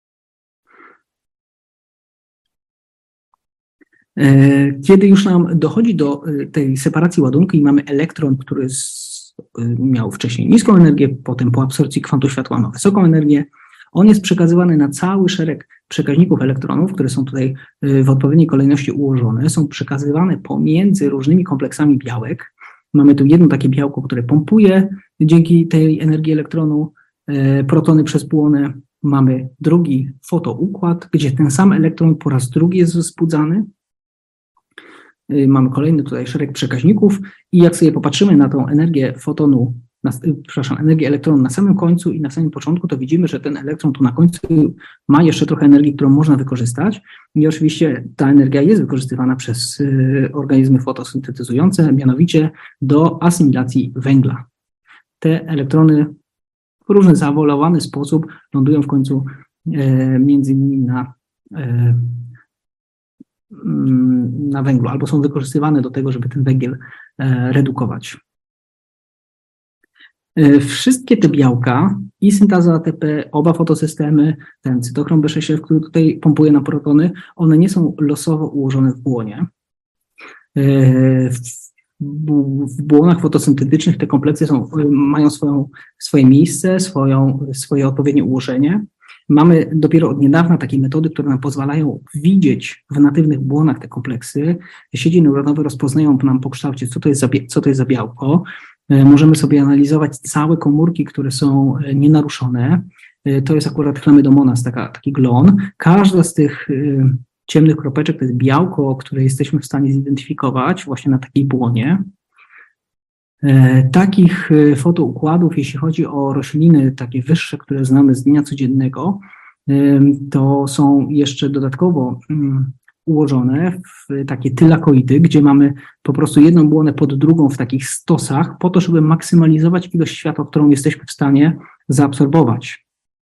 Kiedy już nam dochodzi do tej separacji ładunku i mamy elektron, który miał wcześniej niską energię, potem po absorpcji kwantu światła ma wysoką energię, on jest przekazywany na cały szereg przekaźników elektronów, które są tutaj w odpowiedniej kolejności ułożone, są przekazywane pomiędzy różnymi kompleksami białek. Mamy tu jedno takie białko, które pompuje dzięki tej energii elektronu protony przez błonę. Mamy drugi fotoukład, gdzie ten sam elektron po raz drugi jest wzbudzany. Mamy kolejny tutaj szereg przekaźników i jak sobie popatrzymy na tą energię fotonu, na, przepraszam, energię elektronu na samym końcu i na samym początku, to widzimy, że ten elektron tu na końcu ma jeszcze trochę energii, którą można wykorzystać i oczywiście ta energia jest wykorzystywana przez y, organizmy fotosyntetyzujące, mianowicie do asymilacji węgla. Te elektrony w różny zaawolowany sposób lądują w końcu y, między innymi na y, na węglu, albo są wykorzystywane do tego, żeby ten węgiel redukować. Wszystkie te białka i syntaza A T P, oba fotosystemy, ten cytochrom B sześć F, który tutaj pompuje na protony, one nie są losowo ułożone w błonie. W błonach fotosyntetycznych te kompleksy są, mają swoją, swoje miejsce, swoją, swoje odpowiednie ułożenie. Mamy dopiero od niedawna takie metody, które nam pozwalają widzieć w natywnych błonach te kompleksy. Sieci neuronowe rozpoznają nam po kształcie, co to jest za, co to jest za białko. Możemy sobie analizować całe komórki, które są nienaruszone. To jest akurat chlamydomonas, taka, taki glon. Każda z tych ciemnych kropeczek to jest białko, które jesteśmy w stanie zidentyfikować właśnie na takiej błonie. Takich fotoukładów, jeśli chodzi o rośliny takie wyższe, które znamy z dnia codziennego, to są jeszcze dodatkowo ułożone w takie tylakoidy, gdzie mamy po prostu jedną błonę pod drugą w takich stosach, po to, żeby maksymalizować ilość światła, którą jesteśmy w stanie zaabsorbować.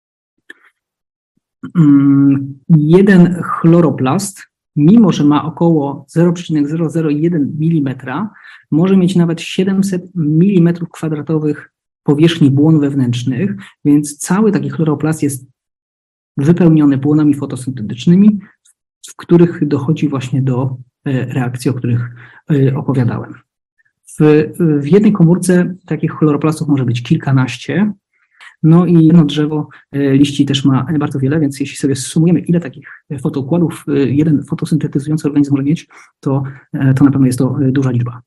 Jeden chloroplast, mimo że ma około zero przecinek zero zero jeden milimetra, może mieć nawet siedemset milimetrów kwadratowych powierzchni błon wewnętrznych, więc cały taki chloroplast jest wypełniony błonami fotosyntetycznymi, w których dochodzi właśnie do reakcji, o których opowiadałem. W, w jednej komórce takich chloroplastów może być kilkanaście, no i jedno drzewo liści też ma bardzo wiele, więc jeśli sobie sumujemy, ile takich fotoukładów jeden fotosyntetyzujący organizm może mieć, to, to na pewno jest to duża liczba.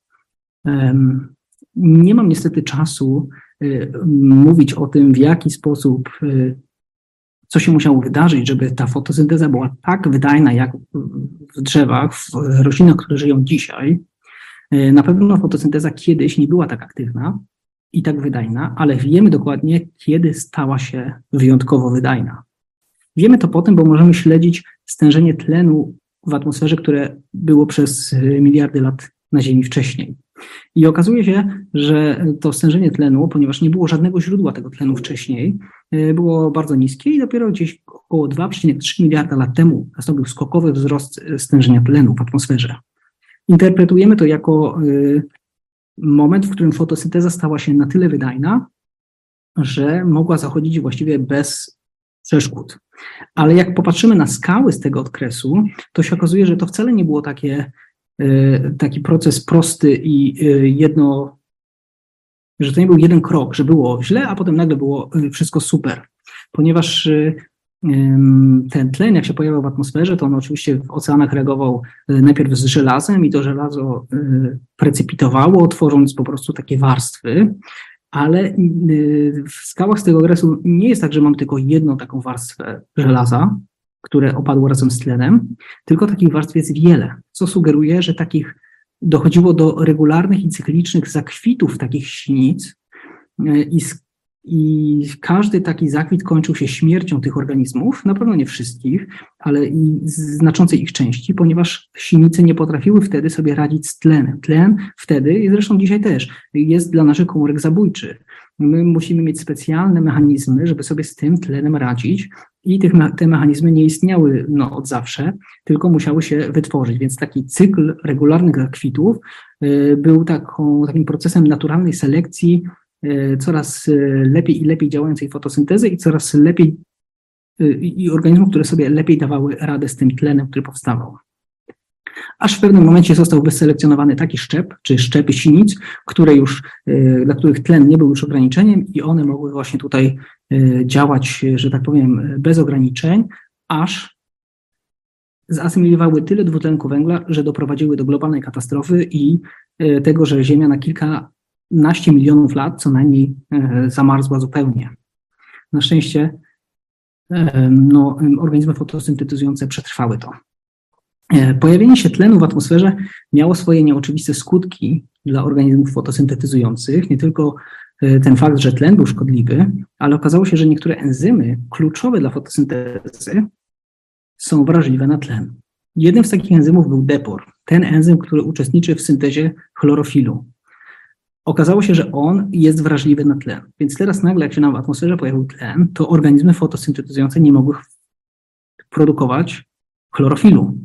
Nie mam niestety czasu mówić o tym, w jaki sposób, co się musiało wydarzyć, żeby ta fotosynteza była tak wydajna jak w drzewach, w roślinach, które żyją dzisiaj. Na pewno fotosynteza kiedyś nie była tak aktywna i tak wydajna, ale wiemy dokładnie, kiedy stała się wyjątkowo wydajna. Wiemy to po tym, bo możemy śledzić stężenie tlenu w atmosferze, które było przez miliardy lat na Ziemi wcześniej. I okazuje się, że to stężenie tlenu, ponieważ nie było żadnego źródła tego tlenu wcześniej, było bardzo niskie i dopiero gdzieś około dwa przecinek trzy miliarda lat temu nastąpił skokowy wzrost stężenia tlenu w atmosferze. Interpretujemy to jako moment, w którym fotosynteza stała się na tyle wydajna, że mogła zachodzić właściwie bez przeszkód. Ale jak popatrzymy na skały z tego okresu, to się okazuje, że to wcale nie było takie, taki proces prosty i jedno, że to nie był jeden krok, że było źle, a potem nagle było wszystko super. Ponieważ ten tlen, jak się pojawiał w atmosferze, to on oczywiście w oceanach reagował najpierw z żelazem i to żelazo precypitowało, tworząc po prostu takie warstwy, ale w skałach z tego okresu nie jest tak, że mamy tylko jedną taką warstwę żelaza, które opadło razem z tlenem, tylko takich warstw jest wiele, co sugeruje, że takich dochodziło do regularnych i cyklicznych zakwitów takich sinic i, i każdy taki zakwit kończył się śmiercią tych organizmów, na pewno nie wszystkich, ale i znaczącej ich części, ponieważ sinice nie potrafiły wtedy sobie radzić z tlenem. Tlen wtedy, i zresztą dzisiaj też, jest dla naszych komórek zabójczy. My musimy mieć specjalne mechanizmy, żeby sobie z tym tlenem radzić i tych, te mechanizmy nie istniały no, od zawsze, tylko musiały się wytworzyć. Więc taki cykl regularnych zakwitów y, był taką, takim procesem naturalnej selekcji y, coraz lepiej i lepiej działającej fotosyntezy i coraz lepiej y, i organizmów, które sobie lepiej dawały radę z tym tlenem, który powstawał. Aż w pewnym momencie został wyselekcjonowany taki szczep, czy szczepy sinic, które już, dla których tlen nie był już ograniczeniem i one mogły właśnie tutaj działać, że tak powiem, bez ograniczeń, aż zasymilowały tyle dwutlenku węgla, że doprowadziły do globalnej katastrofy i tego, że Ziemia na kilkanaście milionów lat co najmniej zamarzła zupełnie. Na szczęście no, organizmy fotosyntetyzujące przetrwały to. Pojawienie się tlenu w atmosferze miało swoje nieoczywiste skutki dla organizmów fotosyntetyzujących. Nie tylko ten fakt, że tlen był szkodliwy, ale okazało się, że niektóre enzymy kluczowe dla fotosyntezy są wrażliwe na tlen. Jednym z takich enzymów był depor, ten enzym, który uczestniczy w syntezie chlorofilu. Okazało się, że on jest wrażliwy na tlen. Więc teraz nagle, jak się nam w atmosferze pojawił tlen, to organizmy fotosyntetyzujące nie mogły produkować chlorofilu.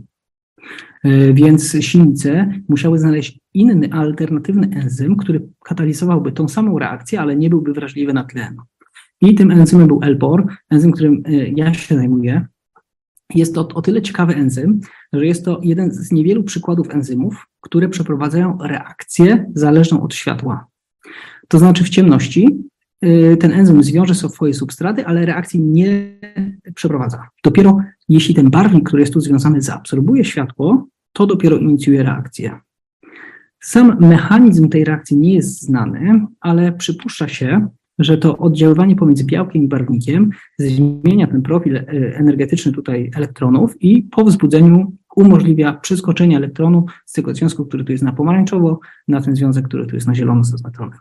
Więc sinice musiały znaleźć inny, alternatywny enzym, który katalizowałby tą samą reakcję, ale nie byłby wrażliwy na tlen. I tym enzymem był Elpor, enzym, którym ja się zajmuję. Jest to o tyle ciekawy enzym, że jest to jeden z niewielu przykładów enzymów, które przeprowadzają reakcję zależną od światła. To znaczy w ciemności ten enzym zwiąże swoje substraty, ale reakcji nie przeprowadza. Dopiero jeśli ten barwnik, który jest tu związany, zaabsorbuje światło, to dopiero inicjuje reakcję. Sam mechanizm tej reakcji nie jest znany, ale przypuszcza się, że to oddziaływanie pomiędzy białkiem i barwnikiem zmienia ten profil energetyczny tutaj elektronów i po wzbudzeniu umożliwia przeskoczenie elektronu z tego związku, który tu jest na pomarańczowo, na ten związek, który tu jest na zielono zaznaczony.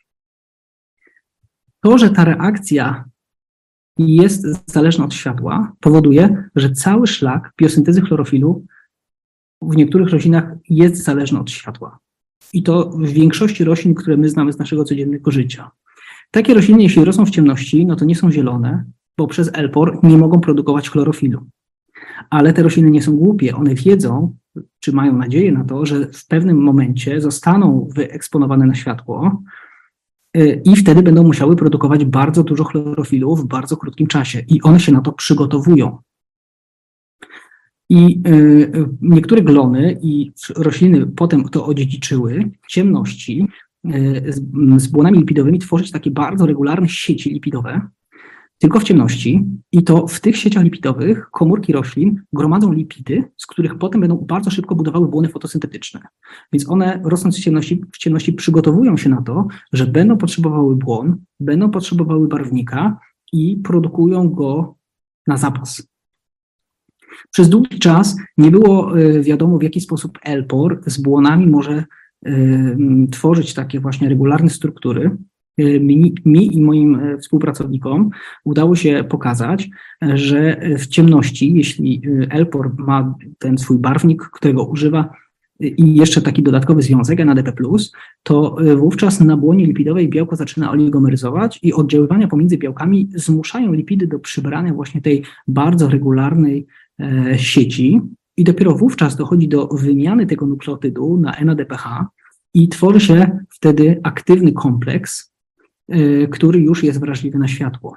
To, że ta reakcja jest zależna od światła, powoduje, że cały szlak biosyntezy chlorofilu w niektórych roślinach jest zależny od światła. I to w większości roślin, które my znamy z naszego codziennego życia. Takie rośliny, jeśli rosną w ciemności, no to nie są zielone, bo przez Elpor nie mogą produkować chlorofilu. Ale te rośliny nie są głupie. One wiedzą, czy mają nadzieję na to, że w pewnym momencie zostaną wyeksponowane na światło i wtedy będą musiały produkować bardzo dużo chlorofilu w bardzo krótkim czasie. I one się na to przygotowują. I y, niektóre glony i rośliny potem to odziedziczyły w ciemności y, z, z błonami lipidowymi tworzyć takie bardzo regularne sieci lipidowe, tylko w ciemności. I to w tych sieciach lipidowych komórki roślin gromadzą lipidy, z których potem będą bardzo szybko budowały błony fotosyntetyczne. Więc one, rosnąc w ciemności, w ciemności przygotowują się na to, że będą potrzebowały błon, będą potrzebowały barwnika i produkują go na zapas. Przez długi czas nie było wiadomo, w jaki sposób Elpor z błonami może y, tworzyć takie właśnie regularne struktury. Mi, mi i moim współpracownikom udało się pokazać, że w ciemności, jeśli Elpor ma ten swój barwnik, którego używa i jeszcze taki dodatkowy związek N A D P plus, to wówczas na błonie lipidowej białko zaczyna oligomeryzować i oddziaływania pomiędzy białkami zmuszają lipidy do przybrania właśnie tej bardzo regularnej e, sieci i dopiero wówczas dochodzi do wymiany tego nukleotydu na N A D P H i tworzy się wtedy aktywny kompleks, który już jest wrażliwy na światło.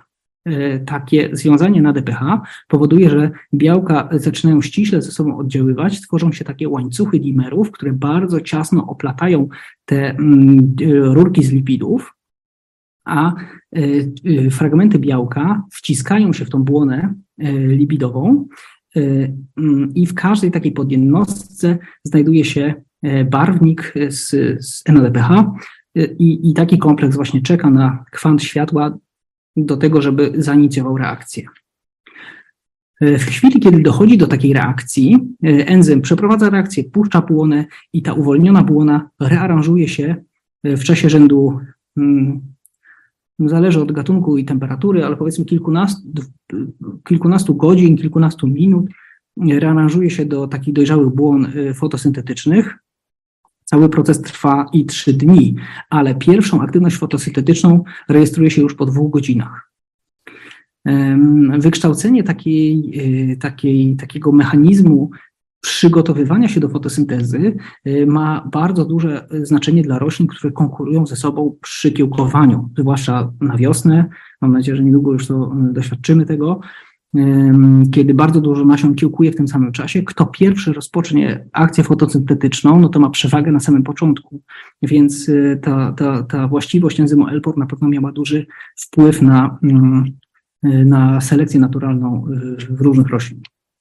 takie związanie na D P H powoduje, że białka zaczynają ściśle ze sobą oddziaływać, tworzą się takie łańcuchy dimerów, które bardzo ciasno oplatają te rurki z lipidów, a fragmenty białka wciskają się w tą błonę lipidową i w każdej takiej podjednostce znajduje się barwnik z, z N A D P H i, i taki kompleks właśnie czeka na kwant światła do tego, żeby zainicjował reakcję. W chwili, kiedy dochodzi do takiej reakcji, enzym przeprowadza reakcję, puszcza błonę i ta uwolniona błona rearanżuje się w czasie rzędu, hmm, zależy od gatunku i temperatury, ale powiedzmy kilkunastu, kilkunastu godzin, kilkunastu minut, rearanżuje się do takich dojrzałych błon fotosyntetycznych. Cały proces trwa i trzy dni, ale pierwszą aktywność fotosyntetyczną rejestruje się już po dwóch godzinach. Wykształcenie takiej, takiej, takiego mechanizmu przygotowywania się do fotosyntezy ma bardzo duże znaczenie dla roślin, które konkurują ze sobą przy kiełkowaniu, zwłaszcza na wiosnę. Mam nadzieję, że niedługo już to doświadczymy tego, kiedy bardzo dużo nasion kiełkuje w tym samym czasie. Kto pierwszy rozpocznie akcję fotosyntetyczną, no to ma przewagę na samym początku, więc ta, ta, ta właściwość enzymu L P O R na pewno miała duży wpływ na, na selekcję naturalną w różnych roślin.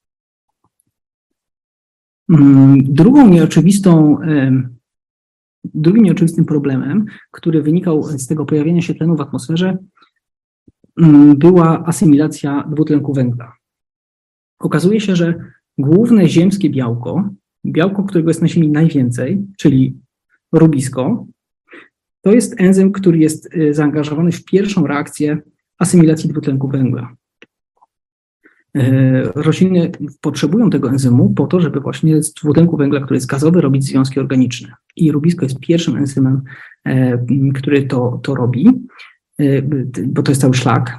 Drugą nieoczywistą, drugim nieoczywistym problemem, który wynikał z tego pojawienia się tlenu w atmosferze, była asymilacja dwutlenku węgla. Okazuje się, że główne ziemskie białko, białko, którego jest na Ziemi najwięcej, czyli rubisko, to jest enzym, który jest zaangażowany w pierwszą reakcję asymilacji dwutlenku węgla. Rośliny potrzebują tego enzymu po to, żeby właśnie z dwutlenku węgla, który jest gazowy, robić związki organiczne. I rubisko jest pierwszym enzymem, który to, to robi, bo to jest cały szlak.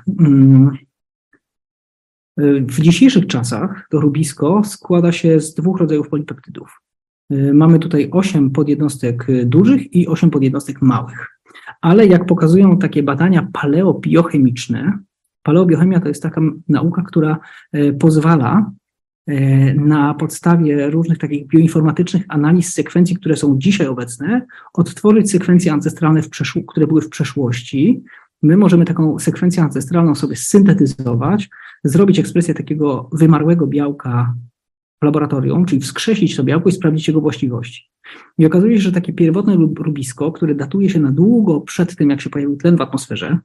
W dzisiejszych czasach to rubisko składa się z dwóch rodzajów polipeptydów. Mamy tutaj osiem podjednostek dużych i osiem podjednostek małych. Ale jak pokazują takie badania paleobiochemiczne, paleobiochemia to jest taka nauka, która pozwala na podstawie różnych takich bioinformatycznych analiz sekwencji, które są dzisiaj obecne, odtworzyć sekwencje ancestralne, w przeszł- które były w przeszłości. My możemy taką sekwencję ancestralną sobie syntetyzować, zrobić ekspresję takiego wymarłego białka w laboratorium, czyli wskrzesić to białko i sprawdzić jego właściwości. I okazuje się, że takie pierwotne rubisko, które datuje się na długo przed tym, jak się pojawił tlen w atmosferze,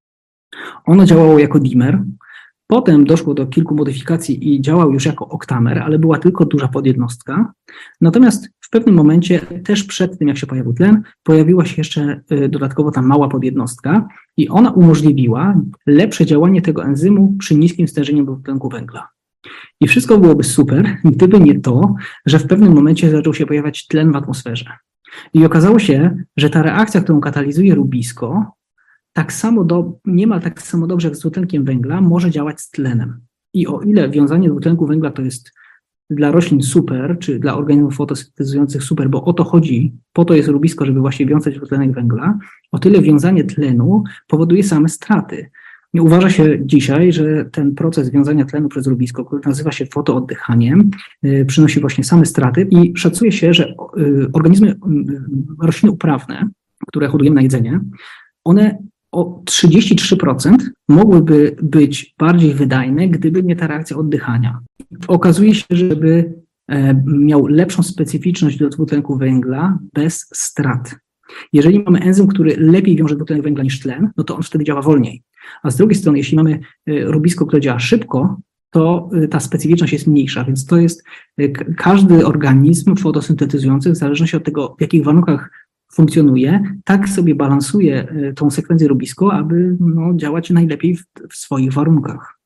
ono działało jako dimer, potem doszło do kilku modyfikacji i działał już jako oktamer, ale była tylko duża podjednostka. Natomiast w pewnym momencie, też przed tym, jak się pojawił tlen, pojawiła się jeszcze dodatkowo ta mała podjednostka i ona umożliwiła lepsze działanie tego enzymu przy niskim stężeniu dwutlenku węgla. I wszystko byłoby super, gdyby nie to, że w pewnym momencie zaczął się pojawiać tlen w atmosferze. I okazało się, że ta reakcja, którą katalizuje rubisko, tak samo do, niemal tak samo dobrze jak z dwutlenkiem węgla może działać z tlenem. I o ile wiązanie dwutlenku węgla to jest dla roślin super, czy dla organizmów fotosyntezujących super, bo o to chodzi, po to jest rubisko, żeby właśnie wiązać dwutlenek węgla, o tyle wiązanie tlenu powoduje same straty. I uważa się dzisiaj, że ten proces wiązania tlenu przez rubisko, który nazywa się fotooddychaniem, yy, przynosi właśnie same straty i szacuje się, że yy, organizmy, yy, rośliny uprawne, które hodujemy na jedzenie, one o trzydzieści trzy procent mogłyby być bardziej wydajne, gdyby nie ta reakcja oddychania. Okazuje się, że żeby e, miał lepszą specyficzność do dwutlenku węgla bez strat. Jeżeli mamy enzym, który lepiej wiąże dwutlenek węgla niż tlen, no to on wtedy działa wolniej. A z drugiej strony, jeśli mamy rubisko, które działa szybko, to ta specyficzność jest mniejsza, więc to jest każdy organizm fotosyntetyzujący, w zależności od tego, w jakich warunkach funkcjonuje, tak sobie balansuje tą sekwencję rubisko, aby no, działać najlepiej w, w swoich warunkach.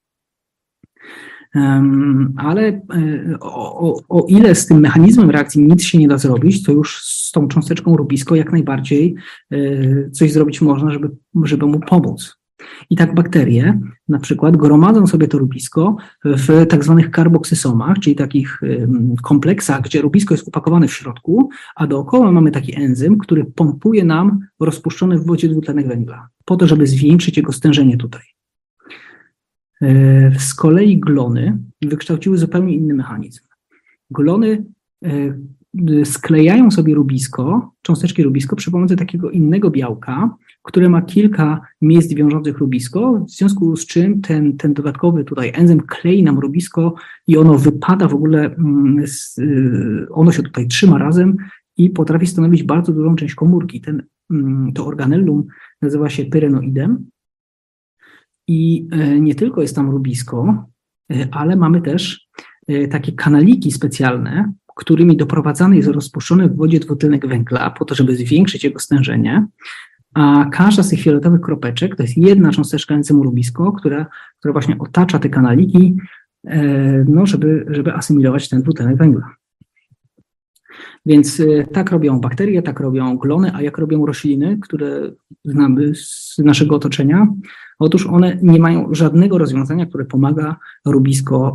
Um, ale o, o, o ile z tym mechanizmem reakcji nic się nie da zrobić, to już z tą cząsteczką rubisko jak najbardziej y, coś zrobić można, żeby, żeby mu pomóc. I tak bakterie na przykład gromadzą sobie to rubisko w tak zwanych karboksysomach, czyli takich kompleksach, gdzie rubisko jest upakowane w środku, a dookoła mamy taki enzym, który pompuje nam rozpuszczony w wodzie dwutlenek węgla, po to, żeby zwiększyć jego stężenie tutaj. Z kolei glony wykształciły zupełnie inny mechanizm. Glony sklejają sobie rubisko, cząsteczki rubisko przy pomocy takiego innego białka, które ma kilka miejsc wiążących rubisko, w związku z czym ten, ten dodatkowy tutaj enzym klei nam rubisko i ono wypada w ogóle, ono się tutaj trzyma razem i potrafi stanowić bardzo dużą część komórki. Ten, to organellum nazywa się pyrenoidem i nie tylko jest tam rubisko, ale mamy też takie kanaliki specjalne, którymi doprowadzany jest rozpuszczony w wodzie dwutlenek węgla po to, żeby zwiększyć jego stężenie, a każda z tych fioletowych kropeczek to jest jedna cząsteczka enzymu rubisko, która, która właśnie otacza te kanaliki, no, żeby, żeby asymilować ten dwutlenek węgla. Więc tak robią bakterie, tak robią glony, a jak robią rośliny, które znamy z naszego otoczenia? Otóż one nie mają żadnego rozwiązania, które pomaga rubisko,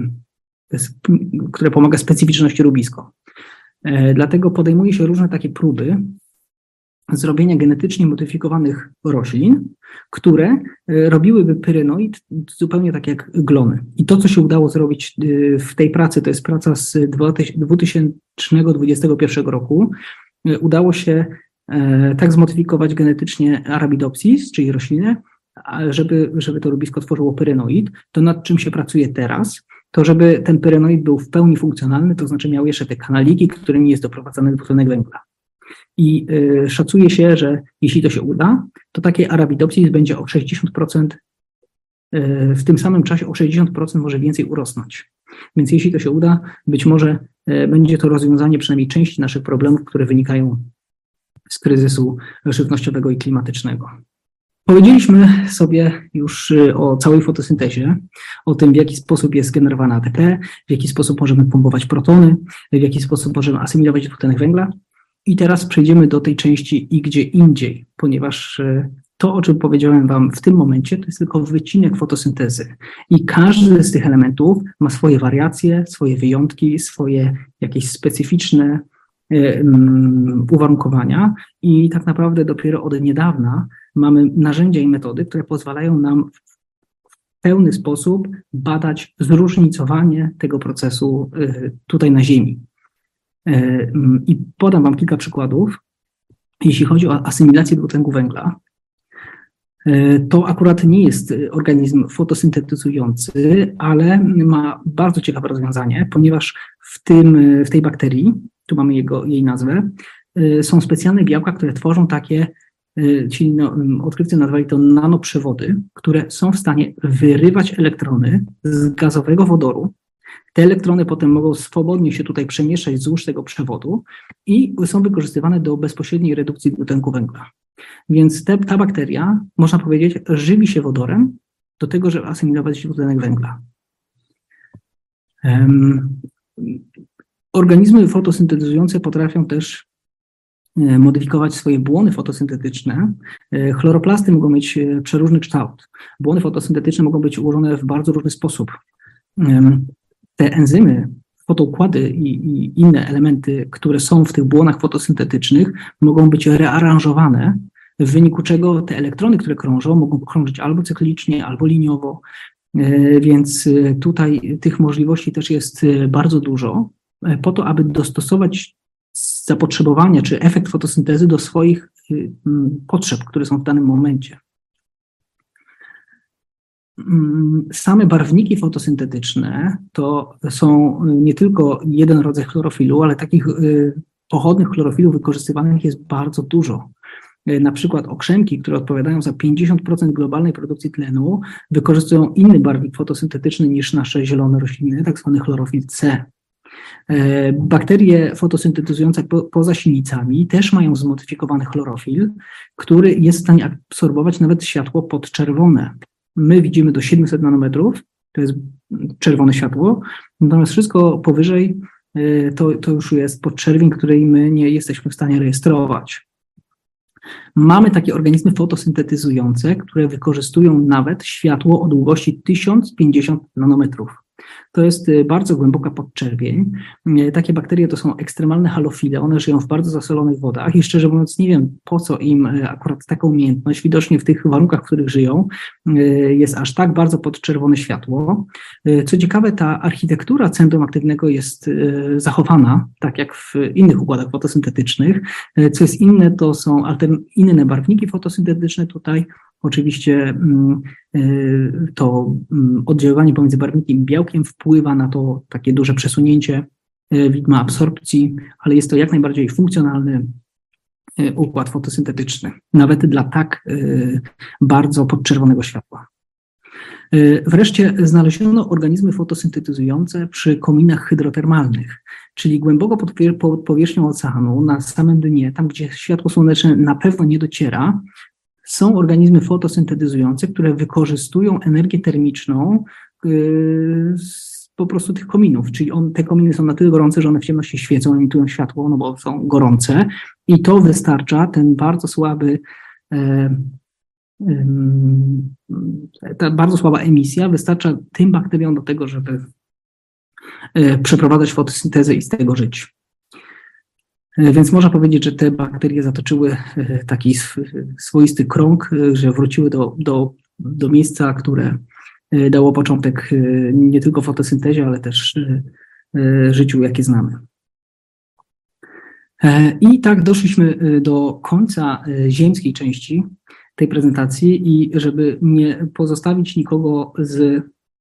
które pomaga specyficzności rubisko. Dlatego podejmuje się różne takie próby zrobienia genetycznie modyfikowanych roślin, które robiłyby pyrenoid zupełnie tak jak glony. I to, co się udało zrobić w tej pracy, to jest praca z dwa tysiące dwudziestego pierwszego roku, udało się tak zmodyfikować genetycznie Arabidopsis, czyli roślinę, żeby, żeby to rubisko tworzyło pyrenoid. To, nad czym się pracuje teraz, to żeby ten pyrenoid był w pełni funkcjonalny, to znaczy miał jeszcze te kanaliki, którymi jest doprowadzany dwutlenek węgla. I y, szacuje się, że jeśli to się uda, to takie Arabidopsis będzie o sześćdziesiąt procent, y, w tym samym czasie o sześćdziesiąt procent może więcej urosnąć. Więc jeśli to się uda, być może y, będzie to rozwiązanie przynajmniej części naszych problemów, które wynikają z kryzysu żywnościowego i klimatycznego. Powiedzieliśmy sobie już o całej fotosyntezie, o tym, w jaki sposób jest generowana A T P, w jaki sposób możemy pompować protony, w jaki sposób możemy asymilować dwutlenek węgla. I teraz przejdziemy do tej części i gdzie indziej, ponieważ to, o czym powiedziałem Wam w tym momencie, to jest tylko wycinek fotosyntezy. I każdy z tych elementów ma swoje wariacje, swoje wyjątki, swoje jakieś specyficzne um, uwarunkowania i tak naprawdę dopiero od niedawna mamy narzędzia i metody, które pozwalają nam w pełny sposób badać zróżnicowanie tego procesu tutaj na Ziemi. I podam Wam kilka przykładów. Jeśli chodzi o asymilację dwutlenku węgla, to akurat nie jest organizm fotosyntetyzujący, ale ma bardzo ciekawe rozwiązanie, ponieważ w, tym, w tej bakterii, tu mamy jego, jej nazwę, są specjalne białka, które tworzą takie, ci no, odkrywcy nazwali to nanoprzewody, które są w stanie wyrywać elektrony z gazowego wodoru. Te elektrony potem mogą swobodnie się tutaj przemieszczać wzdłuż tego przewodu i są wykorzystywane do bezpośredniej redukcji dwutlenku węgla. Więc te, ta bakteria, można powiedzieć, żywi się wodorem do tego, żeby asymilować dwutlenek węgla. Um, organizmy fotosyntetyzujące potrafią też modyfikować swoje błony fotosyntetyczne. Chloroplasty mogą mieć przeróżny kształt. Błony fotosyntetyczne mogą być ułożone w bardzo różny sposób. Um, Te enzymy, fotoukłady i, i inne elementy, które są w tych błonach fotosyntetycznych, mogą być rearanżowane, w wyniku czego te elektrony, które krążą, mogą krążyć albo cyklicznie, albo liniowo, więc tutaj tych możliwości też jest bardzo dużo, po to, aby dostosować zapotrzebowania czy efekt fotosyntezy do swoich potrzeb, które są w danym momencie. Same barwniki fotosyntetyczne to są nie tylko jeden rodzaj chlorofilu, ale takich pochodnych chlorofilów wykorzystywanych jest bardzo dużo. Na przykład okrzemki, które odpowiadają za pięćdziesiąt procent globalnej produkcji tlenu, wykorzystują inny barwnik fotosyntetyczny niż nasze zielone rośliny, tak zwany chlorofil C. Bakterie fotosyntetyzujące po, poza sinicami też mają zmodyfikowany chlorofil, który jest w stanie absorbować nawet światło podczerwone. My widzimy do siedmiuset nanometrów, to jest czerwone światło, natomiast wszystko powyżej to, to już jest podczerwień, której my nie jesteśmy w stanie rejestrować. Mamy takie organizmy fotosyntetyzujące, które wykorzystują nawet światło o długości tysiąc pięćdziesiąt nanometrów. To jest bardzo głęboka podczerwień. Takie bakterie to są ekstremalne halofile, one żyją w bardzo zasolonych wodach i szczerze mówiąc nie wiem, po co im akurat taka umiejętność. Widocznie w tych warunkach, w których żyją, jest aż tak bardzo podczerwone światło. Co ciekawe, ta architektura centrum aktywnego jest zachowana, tak jak w innych układach fotosyntetycznych. Co jest inne, to są altern- inne barwniki fotosyntetyczne tutaj. Oczywiście to oddziaływanie pomiędzy barwnikiem i białkiem wpływa na to takie duże przesunięcie widma absorpcji, ale jest to jak najbardziej funkcjonalny układ fotosyntetyczny, nawet dla tak bardzo podczerwonego światła. Wreszcie znaleziono organizmy fotosyntetyzujące przy kominach hydrotermalnych, czyli głęboko pod powierzchnią oceanu, na samym dnie, tam gdzie światło słoneczne na pewno nie dociera, są organizmy fotosyntetyzujące, które wykorzystują energię termiczną z po prostu tych kominów, czyli on, te kominy są na tyle gorące, że one w ciemności świecą, emitują światło, no bo są gorące i to wystarcza, ten bardzo słaby, e, e, ta bardzo słaba emisja wystarcza tym bakteriom do tego, żeby e, przeprowadzać fotosyntezę i z tego żyć. Więc można powiedzieć, że te bakterie zatoczyły taki swoisty krąg, że wróciły do, do, do miejsca, które dało początek nie tylko fotosyntezie, ale też życiu, jakie znamy. I tak doszliśmy do końca ziemskiej części tej prezentacji i żeby nie pozostawić nikogo z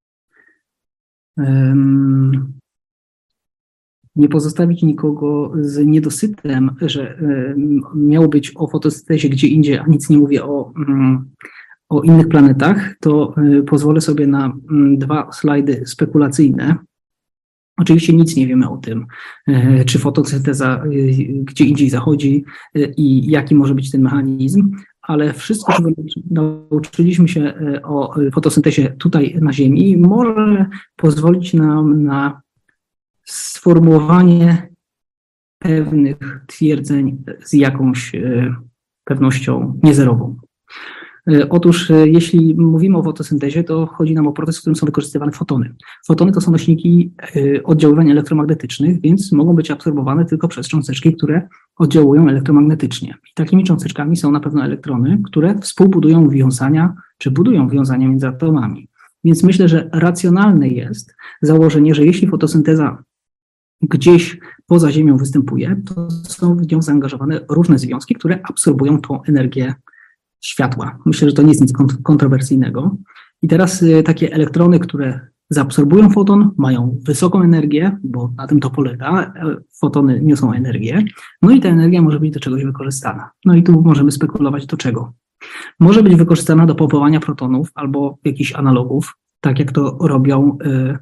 um, nie pozostawić nikogo z niedosytem, że miało być o fotosyntezie gdzie indziej, a nic nie mówię o, o innych planetach, to pozwolę sobie na dwa slajdy spekulacyjne. Oczywiście nic nie wiemy o tym, czy fotosynteza gdzie indziej zachodzi i jaki może być ten mechanizm, ale wszystko, czego nauczyliśmy się o fotosyntezie tutaj na Ziemi, może pozwolić nam na sformułowanie pewnych twierdzeń z jakąś pewnością niezerową. Otóż jeśli mówimy o fotosyntezie, to chodzi nam o proces, w którym są wykorzystywane fotony. Fotony to są nośniki oddziaływań elektromagnetycznych, więc mogą być absorbowane tylko przez cząsteczki, które oddziałują elektromagnetycznie. I takimi cząsteczkami są na pewno elektrony, które współbudują wiązania, czy budują wiązania między atomami. Więc myślę, że racjonalne jest założenie, że jeśli fotosynteza gdzieś poza Ziemią występuje, to są w nią zaangażowane różne związki, które absorbują tą energię światła. Myślę, że to nie jest nic kontrowersyjnego. I teraz takie elektrony, które zaabsorbują foton, mają wysoką energię, bo na tym to polega, fotony niosą energię, no i ta energia może być do czegoś wykorzystana. No i tu możemy spekulować do czego. Może być wykorzystana do pompowania protonów albo jakichś analogów, tak jak to robią y,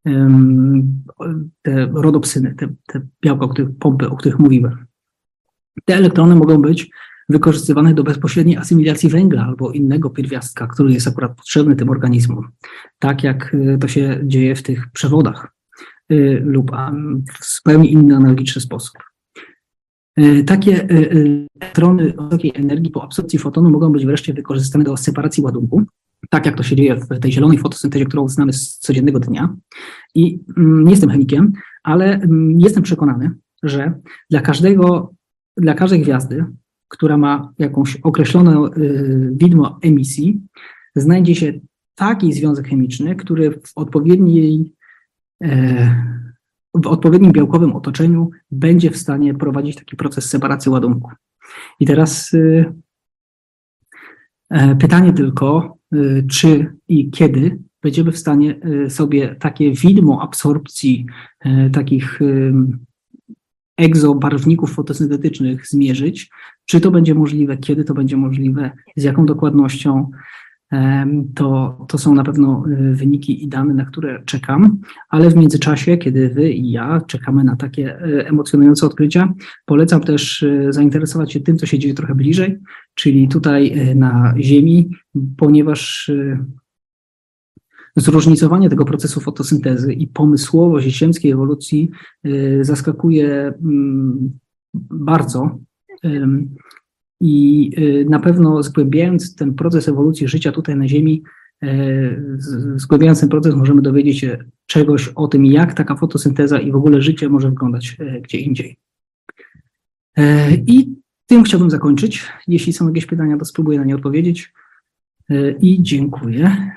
te rodopsyny, te, te białka, o których, pompy, o których mówiłem. Te elektrony mogą być wykorzystywane do bezpośredniej asymilacji węgla albo innego pierwiastka, który jest akurat potrzebny tym organizmom, tak jak to się dzieje w tych przewodach lub w zupełnie inny, analogiczny sposób. Takie elektrony o wysokiej energii po absorpcji fotonu mogą być wreszcie wykorzystane do separacji ładunku, tak jak to się dzieje w tej zielonej fotosyntezie, którą znamy z codziennego dnia. I nie jestem chemikiem, ale jestem przekonany, że dla każdego, dla każdej gwiazdy, która ma jakąś określone widmo emisji, znajdzie się taki związek chemiczny, który w odpowiedniej, w odpowiednim białkowym otoczeniu będzie w stanie prowadzić taki proces separacji ładunku. I teraz pytanie tylko, czy i kiedy będziemy w stanie sobie takie widmo absorpcji takich egzobarwników fotosyntetycznych zmierzyć, czy to będzie możliwe, kiedy to będzie możliwe, z jaką dokładnością, to, to są na pewno wyniki i dane, na które czekam, ale w międzyczasie, kiedy wy i ja czekamy na takie emocjonujące odkrycia, polecam też zainteresować się tym, co się dzieje trochę bliżej, czyli tutaj na Ziemi, ponieważ zróżnicowanie tego procesu fotosyntezy i pomysłowość ziemskiej ewolucji zaskakuje bardzo. I na pewno zgłębiając ten proces ewolucji życia tutaj na Ziemi, zgłębiając ten proces możemy dowiedzieć się czegoś o tym, jak taka fotosynteza i w ogóle życie może wyglądać gdzie indziej. I tym chciałbym zakończyć. Jeśli są jakieś pytania, to spróbuję na nie odpowiedzieć. I dziękuję.